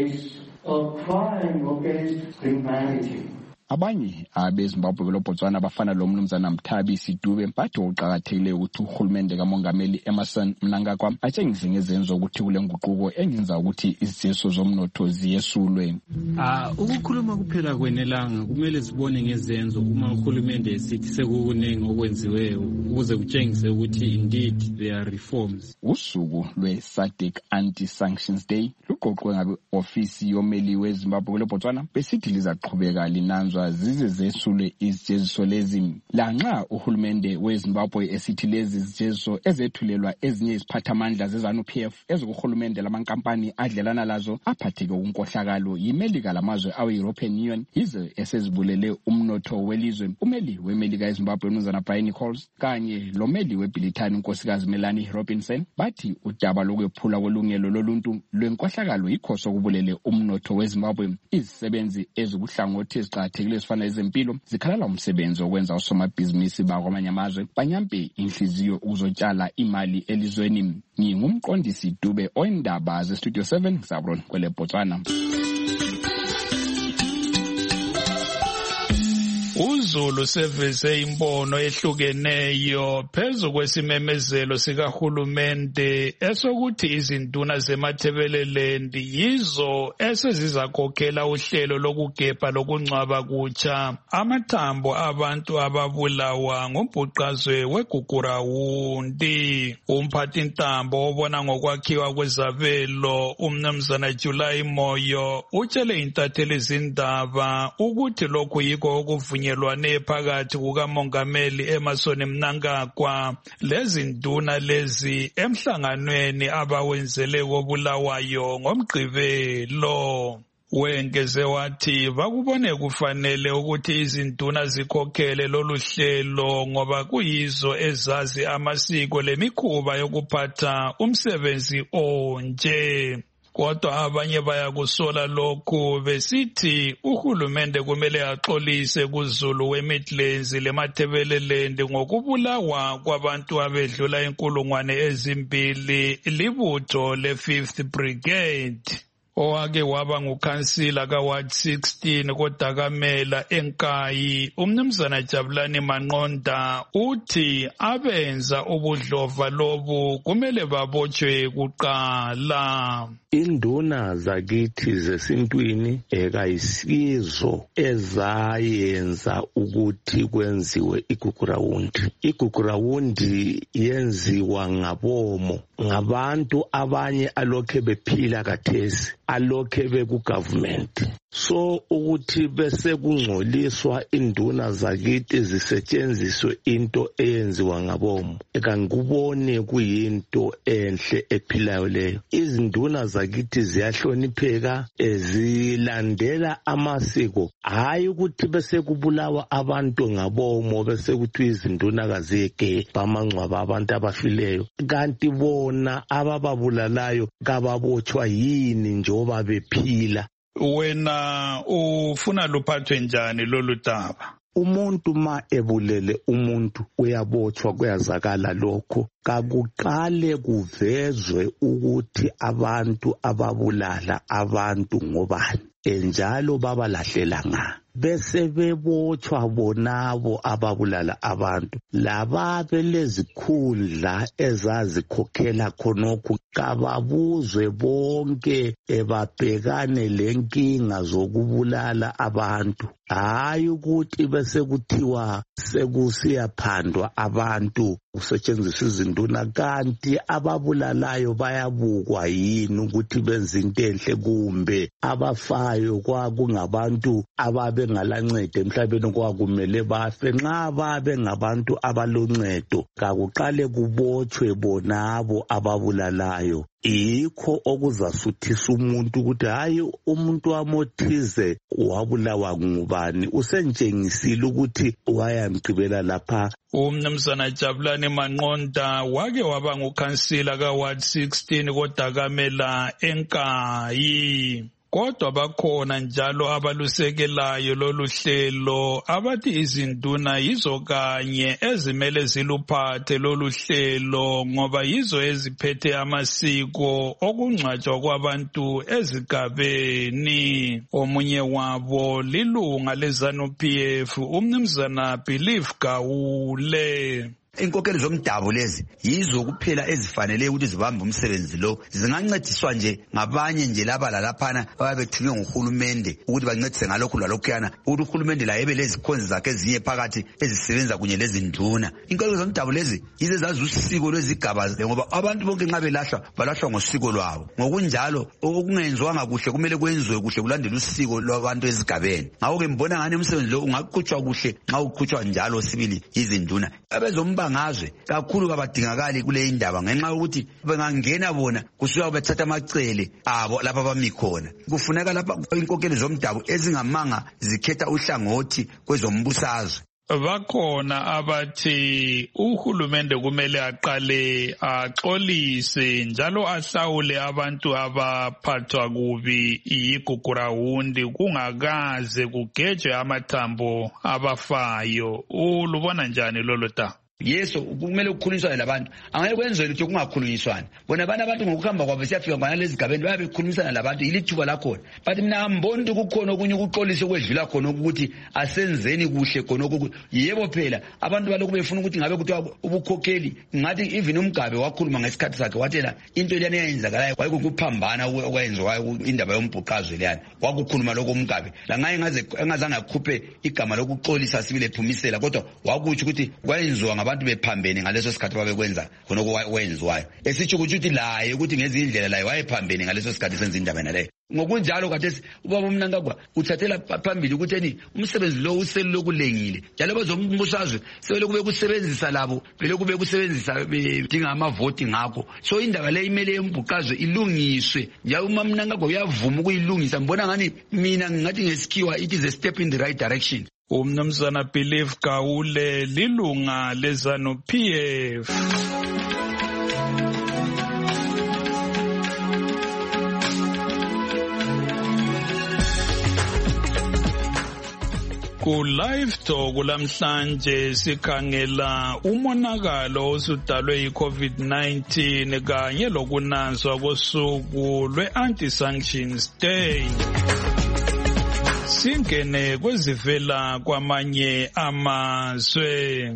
Abanye abeZimbabwe leBotswana abafana lo mnumzana Mthabi Sidube bathi uqhakathekile ukuthi uhulumende kaMongameli Emmerson Mnangagwa atshengise ngezenzo ukuthi kule nguquko engenza ukuthi izijeziso zomnotho ziyesulwe. Ukukhuluma kuphela kwenelanga kumele sibone ngezenzo uma uhulumende esithi sekukuningi okwenziweyo ukuze kutshengise ukuthi indeed there are reforms. Usuku lwe-SADC Anti-Sanctions Day luqoqwe ngabe ofisi yomeli weZimbabwe leBotswana besithi lizaqhubeka linanzwa zenza zize zesulwe izijeziso lezi. Lanxa uhulumende weZimbabwe esithi lezi zijeziso ezethulelwa ezinye iziphathamandla ze-ZANU-PF ezokuhulumende lamankampani adlelana lazo aphatheke kunkohlakalo yimelika lamazwe awe-European Union yize esezibulele umnotho welizwe. Umeli wemelika eZimbabwe uMnumzana Brian Nichols kanye lomeli weBrithani unkosikazi Melanie Robinson bathi udaba lokwephula kwelungelo loluntu lwenkohlakalo yikho sokubulele umnotho weZimbabwe. Izisebenzi ezikuhlangothi eziqakathekile ezifana ezempilo zikhalala umsebenzi wokwenza osomabhizinisi bakwamanye amazwe banyampe inhliziyo ukuzotshala imali elizweni. Ngingumqondisi Dube oyindaba zeStudio 7 Zabron kwele Botswana. uZulu seveze imbono ehlukeneyo phezu kwesimemezelo sikahulumende esokuthi izinduna zeMatabeleland yizo esezizakhokhela uhlelo lokugebha lokungcwaba kutsha amathambo abantu ababulawa ngumbhuqazwe weGugurawundi. Umphathintambo obona ngokwakhiwa kwezabelo uMnumzana July Moyo utshele intatheli zindaba ukuthi lokhu yikho okuvunyelwane phakathi kukamongameli Emmerson Mnangagwa lezinduna lezi emhlanganweni abawenzele koBulawayo ngoMgqibelo. Wengeze wathi bakubone kufanele ukuthi izinduna zikhokhele lolu hlelo ngoba kuyizo ezazi amasiko lemikhuba yokuphatha umsebenzi onje. Kodwa abanye bayakusola lokhu besithi uhulumende kumele axolise kuZulu weMidlands leMatabeleland ngokubulawa kwabantu abedlula 2,000 libutho le5th Brigade. Owake waba ngukhansila kaWard 16 koDakamela eNkayi uMnumzana Jabulani Manqonda uthi abenza ubudlova lobu kumele babotshwe kuqala. Induna zakithi zesintwini ekayisizo ezayenza ukuthi kwenziwe iGugurawundi. iGugurawundi yenziwa ngabomo ngabantu abanye alokhe bephila kathesi alokhe beku-government. So ukuthi bese kungcoliswa induna zakithi zisetshenziswe into eyenziwa ngabomo ekangikubone kuyinto enhle ephilayo leyo. Izinduna zakithi ziyahlonipheka zilandela amasiko hayi ukuthi bese kubulawa abantu ngabomo bese kuthi izinduna kaziyeke bamangcwaba abantu abafileyo kanti bona abababulalayo kababotshwa yini njoba bephila. Wena ufuna luphathwe njani lolu daba? Umuntu ma ebulele umuntu uyabotshwa kuyazakala lokho. Kakuqale kuvezwe ukuthi abantu ababulala abantu ngobani enjalo babalahlela nga bese bebotshwa bonabo ababulala abantu lababe lezikhundla ezazikhokhela khonokho kababuzwe bonke ebabhekane lenkinga zokubulala abantu hayi ukuthi bese kuthiwa sekusiyaphandwa abantu kusetshenziswa izinduna kanti ababulalayo bayabukwa yini ukuthi benza into enhle kumbe abafayo kwakungabantu ababe ngalancedo emhlabeni kwakumele bafe nxa babe ngabantu abaloncedo kakuqale kubotshwe bonabo ababulalayo. Yikho okuzasuthisa umuntu ukuthi hayi umuntu wamothize wabulawa ngubani usentshengisile ukuthi wayamgqibela lapha. uMnumzana Jabulani Manqonda wake waba ngukhansila kaWard 16 koDakamela eNkayi. Kodwa bakhona njalo abalusekelayo lolu hlelo abathi izinduna yizo kanye ezimele ziluphathe lolu hlelo ngoba yizo eziphethe amasiko okungcwatshwa kwabantu ezigabeni. Omunye wabo lilunga leZANU-PF uMnumzana Belief Gawule. Inkokheli zomdabu lezi yizo kuphela ezifanele ukuthi zibambe umsebenzi lo. Zingancediswa nje ngabanye nje laba lalaphana ababethunywe nguhulumende ukuthi bancedise ngalokhu lalokhuyana, ukuthi uhulumende la ebe lezikhonzi zakhe ezinye phakathi ezisebenza kunye lezinduna. Inkokheli zomdabu lezi yize zazi usiko lwezigaba, ngoba abantu bonke nxa balahlwa ngosiko lwabo. Ngokunjalo okungenziwanga kuhle kumele kwenziwe kuhle kulandela usiko lwabantu ezigabeni. Ngakho-ke mbona ngani umsebenzi lo ungaqhutshwa kuhle nxa uqhutshwa njalo sibili izinduna. Abezombangazwe kakhulu kabadingakali kule indaba ngenxa yokuthi bengangena bona kusuka bethatha amacele abo lapha bami khona. Kufuneka lapha inkokheli zomdabu ezingamanga zikhetha uhlangothi kwezombusazwe. Bakhona abathi uhulumende kumele aqale axolise njalo ahlawule abantu abaphathwa kubi yigugurawundi kungakaze kugejwe amathambo abafayo. Ulubona njani lolo ta? Yeso kumele ukukhulunyiswane labantu. Angeke kwenziwe ukuthi kungakhulunyiswana. Bona abantu ngokuhamba kwabo siyafika ngana lezi gabeni bayabe bekhulumisana labantu ilithuba lakhona. But mina ngibona ukuthi kukhona okunye ukuxolisa okwedlula khona ukuthi asenzeni kuhle khona ukuthi yebo phela abantu balokhu befuna ukuthi ngabe kuthiwa ubukhokheli ngathi even uMgabe wakhuluma ngesikhathi sakhe wathela into leyana eyenzakalayo kwayikuphambana okwenziwa indaba yombhuqazwe leyana. Wakukhuluma lokho uMgabe. La ngaye engazange akhuphe igama lokuxolisa sibile phumisela kodwa wakuthi ukuthi kwayenziwa abantu bephambene ngaleso sikhathi babekwenza khona okwenziwayo. Esitsho ukuthi laye ukuthi ngezindlela laye wayephambene ngaleso sikhathi senza indaba naleyo. Ngokunjalo kathesi ubaba uMnangagwa uthathela phambili ukuthi umsebenzi lo uselokulengile. Njalo bazombusazwe sebele kube kusebenzisa labo vele kube kusebenzisa bedinga amavoti ngakho. So indaba le imele yembhuqazwe ilungiswe. Njalo uMnangagwa uyavuma ukuyilungisa. Mbona ngani mina ngathi ngesikhiwa it is a step in the right direction. Umnumzana Believe Gawule lilunga lezanu PF. Ku live talk lamhlanje sikhangela umonakalo osudalwe yi-COVID-19 kanye lokunanzwa kosuku lwe-anti-sanctions day. Singene kwezivela kwamanye amazwe.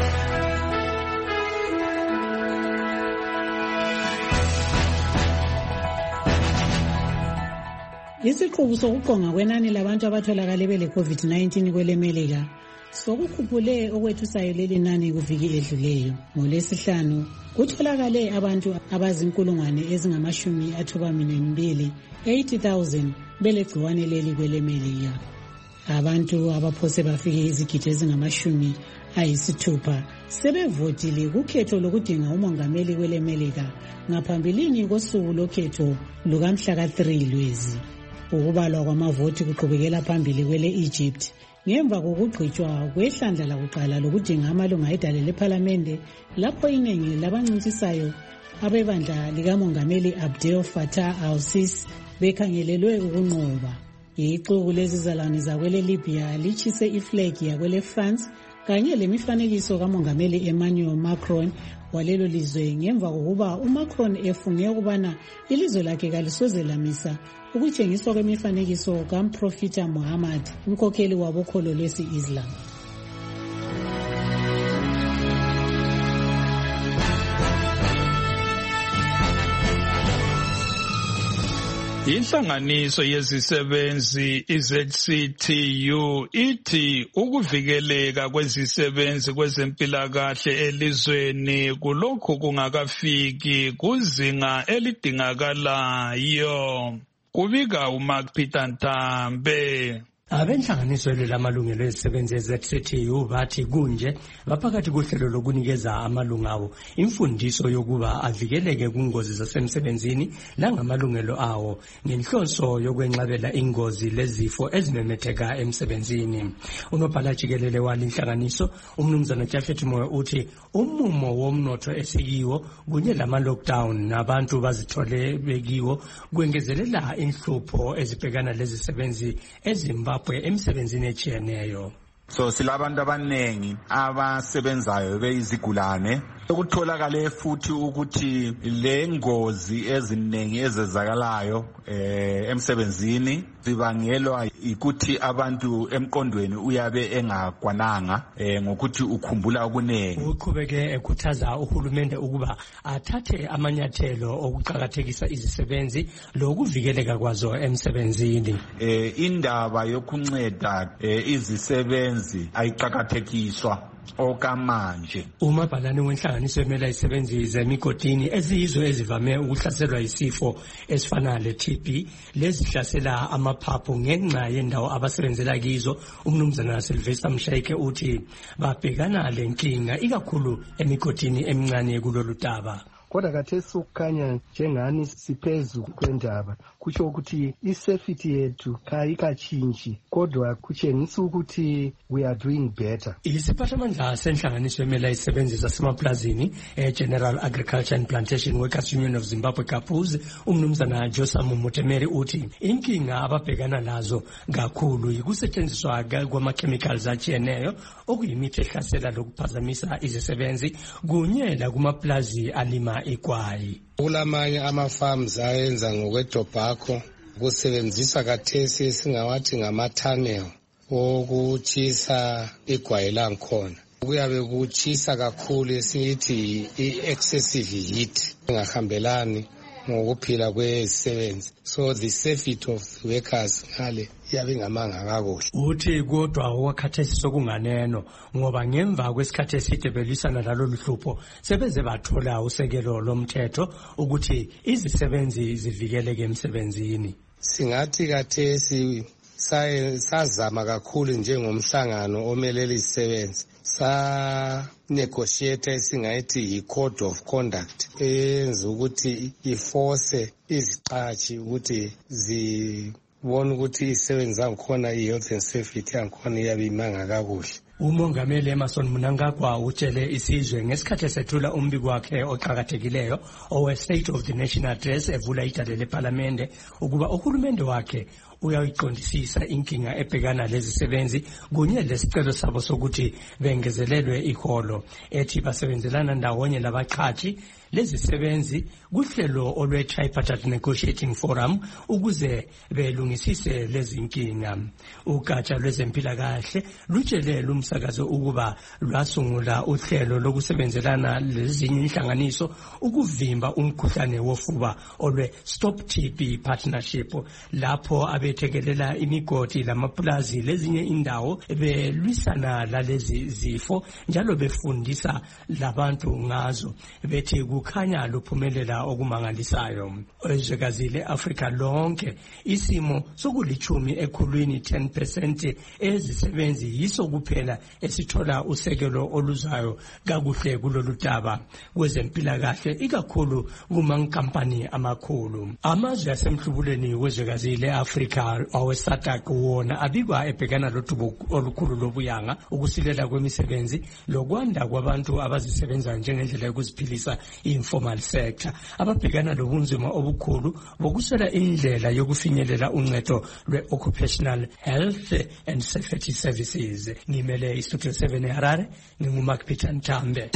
Isiqubu sokuqonga kwenani labantu abatholakale bele COVID-19 kwelemelika sokukhuphule okwethusayo leli nani kuviki edluleyo. NgoLwesihlanu kutholakale abantu abazinkulungwane ezingama-82 80,000 belegciwane leli kwelemelika. Abantu abaphose bafike izigidi ezingama-60 sebevotile kukhetho lokudinga umongameli kwelemelika ngaphambilini kosuku lokhetho lukamhla ka-3 Lwezi. Ukubalwa kwamavoti kuqhubekela phambili kwele Egypt ngemva kokugqitshwa kwehlandla lakuqala lokudinga amalunga edale lephalamende lapho iningi labancintisayo abebandla likamongameli Abdel Fattah al-Sisi bekhangelelwe ukunqoba. Ixuku lezizalwane zakwele Libya lichise iflegi yakwele France kanye lemifanekiso kamongameli Emmanuel Macron walelo lizwe ngemva kokuba uMacron efunge ukubana ilizwe lakhe kalisoze lamisa ukutshengiswa kwemifanekiso kaMprofita Muhammad, umkhokheli wabokholo lwesi-Islam. Inhlanganiso yezisebenzi iZCTU ithi ukuvikeleka kwezisebenzi kwezempilakahle elizweni kulokhu kungakafiki kuzinga elidingakalayo. Kubika uMark Peter Ntambe. Abenhlanganiso lamalungelo ezisebenzi eZCTU bathi kunje baphakathi kohlelo lokunikeza amalunga awo imfundiso yokuba avikeleke kungozi zasemsebenzini langamalungelo awo ngenhloso yokwenqabela ingozi lezifo ezimemetheka emsebenzini. Unobhala jikelele walinhlanganiso umnumzana Jafet Moyo uthi umumo womnotho esikiwo kunye lama-lockdown nabantu bazithole bekiwo kwengezelela inhlupho ezibhekana lezisebenzi eZimbabwe emsebenzini echiyeneyo. So silabantu abanengi abasebenzayo beyizigulane Ukutholakale futhi ukuthi le ngozi eziningi ezenzakalayo emsebenzini zibangelwa ukuthi abantu emqondweni uyabe engakwananga ngokuthi ukhumbula okuningi. Uqhubeke ekhuthaza uhulumende ukuba athathe amanyathelo okuqhakathekisa izisebenzi lokuvikeleka kwazo emsebenzini. Indaba yokunceda izisebenzi ayiqhakathekiswa okamanje. Umabhalane wenhlanganiso emela izisebenzi zemigodini eziyizo ezivame ukuhlaselwa isifo esifana le-TB lezihlasela amaphaphu ngenxa yendawo abasebenzela kizo, umnumzana Sylvester Mshayike uthi babhekana lenkinga ikakhulu emigodini emincane kulolu daba. Kodwa khathesi ukukhanya njengani siphezu kwendaba kutsho ukuthi isafety yethu ayikatshintshi kodwa kutshengisa ukuthi we are doing better. Isiphathamandla senhlanganiso emela izisebenzi zasemaplazini General Agriculture and Plantation Workers Union of Zimbabwe Kapuz, umnumzana Joseph Mutemeri uthi inkinga ababhekana nazo kakhulu yikusetshenziswa kwama-chemicals atshiyeneyo okuyimithi ehlasela lokuphazamisa izisebenzi kunye lakumaplazi alima igwayi. Kulamanye ama-farms ayenza ngokwetobacco kusebenziswa kathesi singawathi ngama-tunnel okutshisa igwayi lankhona. Kuyabe kutshisa kakhulu esithi i-excessive heat engahambelani ngokuphila kwezisebenzi. So the safety of workers ngale yabe ngamanga kakuhle. Uthi kodwa wakhathesi sokunganeno ngoba ngemva kwesikhathi eside belisana lalo luhlupho sebeze bathola usekelo lomthetho ukuthi izisebenzi zivikeleke emsebenzini. Singathi kathesi sazama kakhulu njengomhlangano omelela izisebenzi sa negotiate esingayithi i-code of conduct eyenza ukuthi iforce iziqashi ukuthi zibone ukuthi izisebenzi zangikhona i-health and safety yangikhona iyabe imanga kakuhle. Umongameli Emerson Mnangagwa utshele isizwe ngesikhathi esethula umbiko wakhe oqhakathekileyo owe-State of the Nation Address evula idale lePhalamende ukuba uhulumende wakhe uyayiqondisisa inkinga ebhekana lezisebenzi kunye lesicelo sabo sokuthi bengezelelwe iholo ethi basebenzelana ndawonye labaqhashi lezisebenzi kuhlelo olwe-Tripartite Negotiating Forum ukuze belungisise lezi nkinga. Ugatsha lwezempilakahle lutshele lumsakazo ukuba lwasungula uhlelo lokusebenzelana lezinye inhlanganiso ukuvimba umkhuhlane wofuba olwe-Stop TB Partnership lapho abethekelela imigodi lamaplazi lezinye indawo belwisana lalezi zifo njalo befundisa labantu ngazo bethi kukhanya luphumelela okumangalisayo. Ezwekazi le-Afrika lonke isimo sokulithumi ekhulwini 10% ezisebenzi yiso kuphela esithola usekelo oluzayo kakuhle kulolu daba kwezempilakahle ikakhulu kumankampani amakhulu. Amazwe asemhlubuleni wezwekazi le-Afrika awe-SADC wona abikwa ebhekana lodubo olukhulu lobuyanga ukusilela kwemisebenzi lokwanda kwabantu abazisebenza njengendlela yokuziphilisa informal sector ababhekana lobunzima obukhulu bokuswela indlela yokufinyelela uncedo lwe-occupational health and safety services. Ngimele iStudio 7 eHarare, nginguMark Peter Ntambe.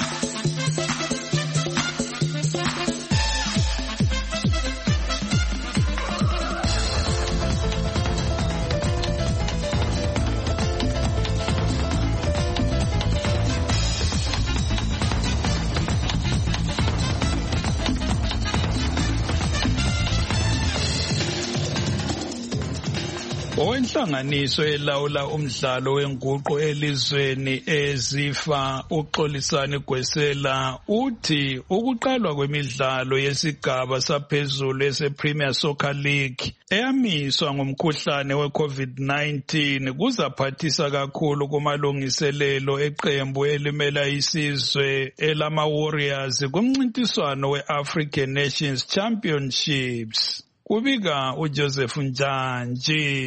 Owenhlanganiso elawula umdlalo wenguqu elizweni ezifa uXolisani Gwesela uthi ukuqalwa kwemidlalo yesigaba saphezulu ese-Premier Soccer League eyamiswa ngomkhuhlane we-COVID-19 kuzaphathisa kakhulu kumalungiselelo eqembu elimela isizwe elama-Warriors kumncintiswano we-African Nations Championships. Kubika uJoseph Njanji.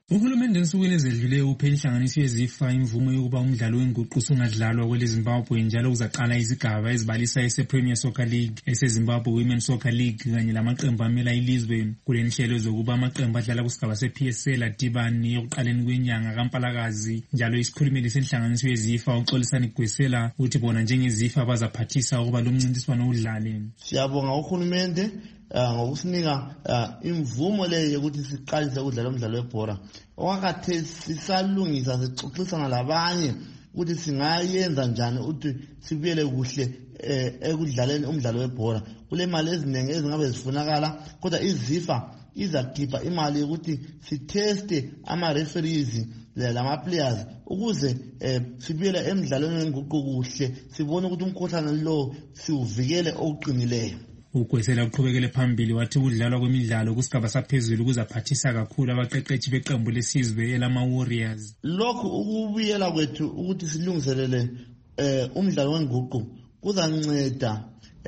Uhulumende ensukwini ezedluleyo uphe inhlanganiso yezifa imvumo yokuba umdlalo wenguqu sungadlalwa kwele Zimbabwe njalo uzaqala izigaba ezibalisa ese-Premier Soccer League, ese-Zimbabwe Women's Soccer League kanye lamaqembu amela ilizwe. Kule nhlelo zokuba amaqembu adlala kusigaba se-PSL adibane ekuqaleni kwenyanga kaMpalakazi. Njalo isikhulumeli senhlanganiso yezifa uXolisani Gwesela uthi bona njengezifa bazaphathisa ukuba lo mncintiswano udlale. Siyabonga uhulumende ngokusinika imvumo leyo yokuthi siqalise ukudlala umdlalo webhola. Okakathe sisalungisa sixoxisana labanye ukuthi singayenza njani ukuthi sibuyele kuhle ekudlaleni umdlalo webhola. Kule mali eziningi ezingabe zifunakala kodwa izifa izakhipha imali yokuthi siteste ama-referees lama players ukuze sibuyele emidlalweni wenguqu kuhle sibone ukuthi umkhuhlane lo siuvikele okuqinileyo. Ugwesela uqhubekele phambili wathi ukudlalwa kwemidlalo kusigaba saphezulu kuzaphathisa kakhulu abaqeqeshi beqembu lesizwe elama-Warriors. Lokhu ukubuyela kwethu ukuthi silungiselele umdlalo wenguqu kuzanceda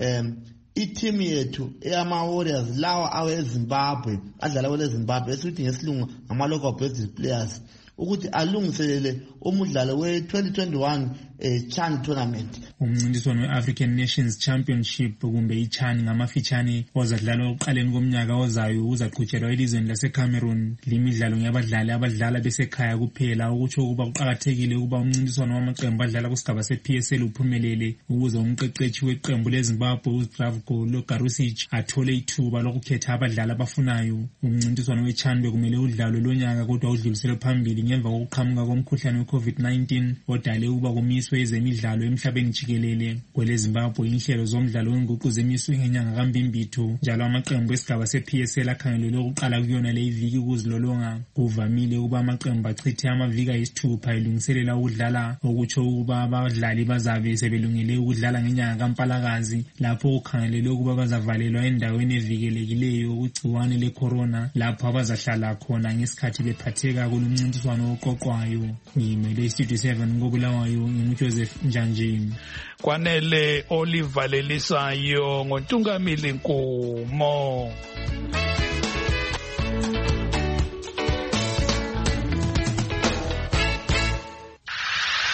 i-team yethu eyama-Warriors lawa aweZimbabwe adlala kwele Zimbabwe esithi ngesilungu ama-local based players ukuthi alungiselele umdlalo we-2021 CHAN tournament. Umncintiswano we-African Nations Championship kumbe i-CHAN ngamafitshane ozadlalwa ekuqaleni komnyaka ozayo uzaqhutshelwa elizweni laseCameroon. Limidlalo ngeyabadlali abadlala besekhaya kuphela ukutsho ukuba kuqakathekile ukuba umncintiswano wamaqembu adlala kusigaba se-PSL uphumelele ukuze umqeqeshi weqembu leZimbabwe uZbravko Logarusich athole ithuba lokukhetha abadlali abafunayo. Umncintiswano we-CHAN bekumele udlalwe lonyaka kodwa udluliselwe phambili ngemva kokuqhamuka komkhuhlane we-COVID-19 odale ukuba kumiswe ezemidlalo emhlabeni jikelele. Kwele Zimbabwe inhlelo zomdlalo wenguqu zemiswe ngenyanga kaMbimbitho njalo amaqembu esigaba se-PSL akhangelelwe ukuqala kuyona le iviki ukuzilolonga. Kuvamile ukuba amaqembu achithe amaviki ayisithupha elungiselela ukudlala okutsho ukuba abadlali bazabe sebelungele ukudlala ngenyanga kaMpalakazi lapho kukhangelelwe ukuba bazavalelwa endaweni evikelekileyo kugciwane le-corona lapho abazahlala khona ngesikhathi bephatheka kulumncintiswano oqoqwayo. Ngimele iStudio 7 koBulawayo nginguJoseph Njanjeni. Kwanele Oliver Lelisayo ngoNtungamili Nkumo.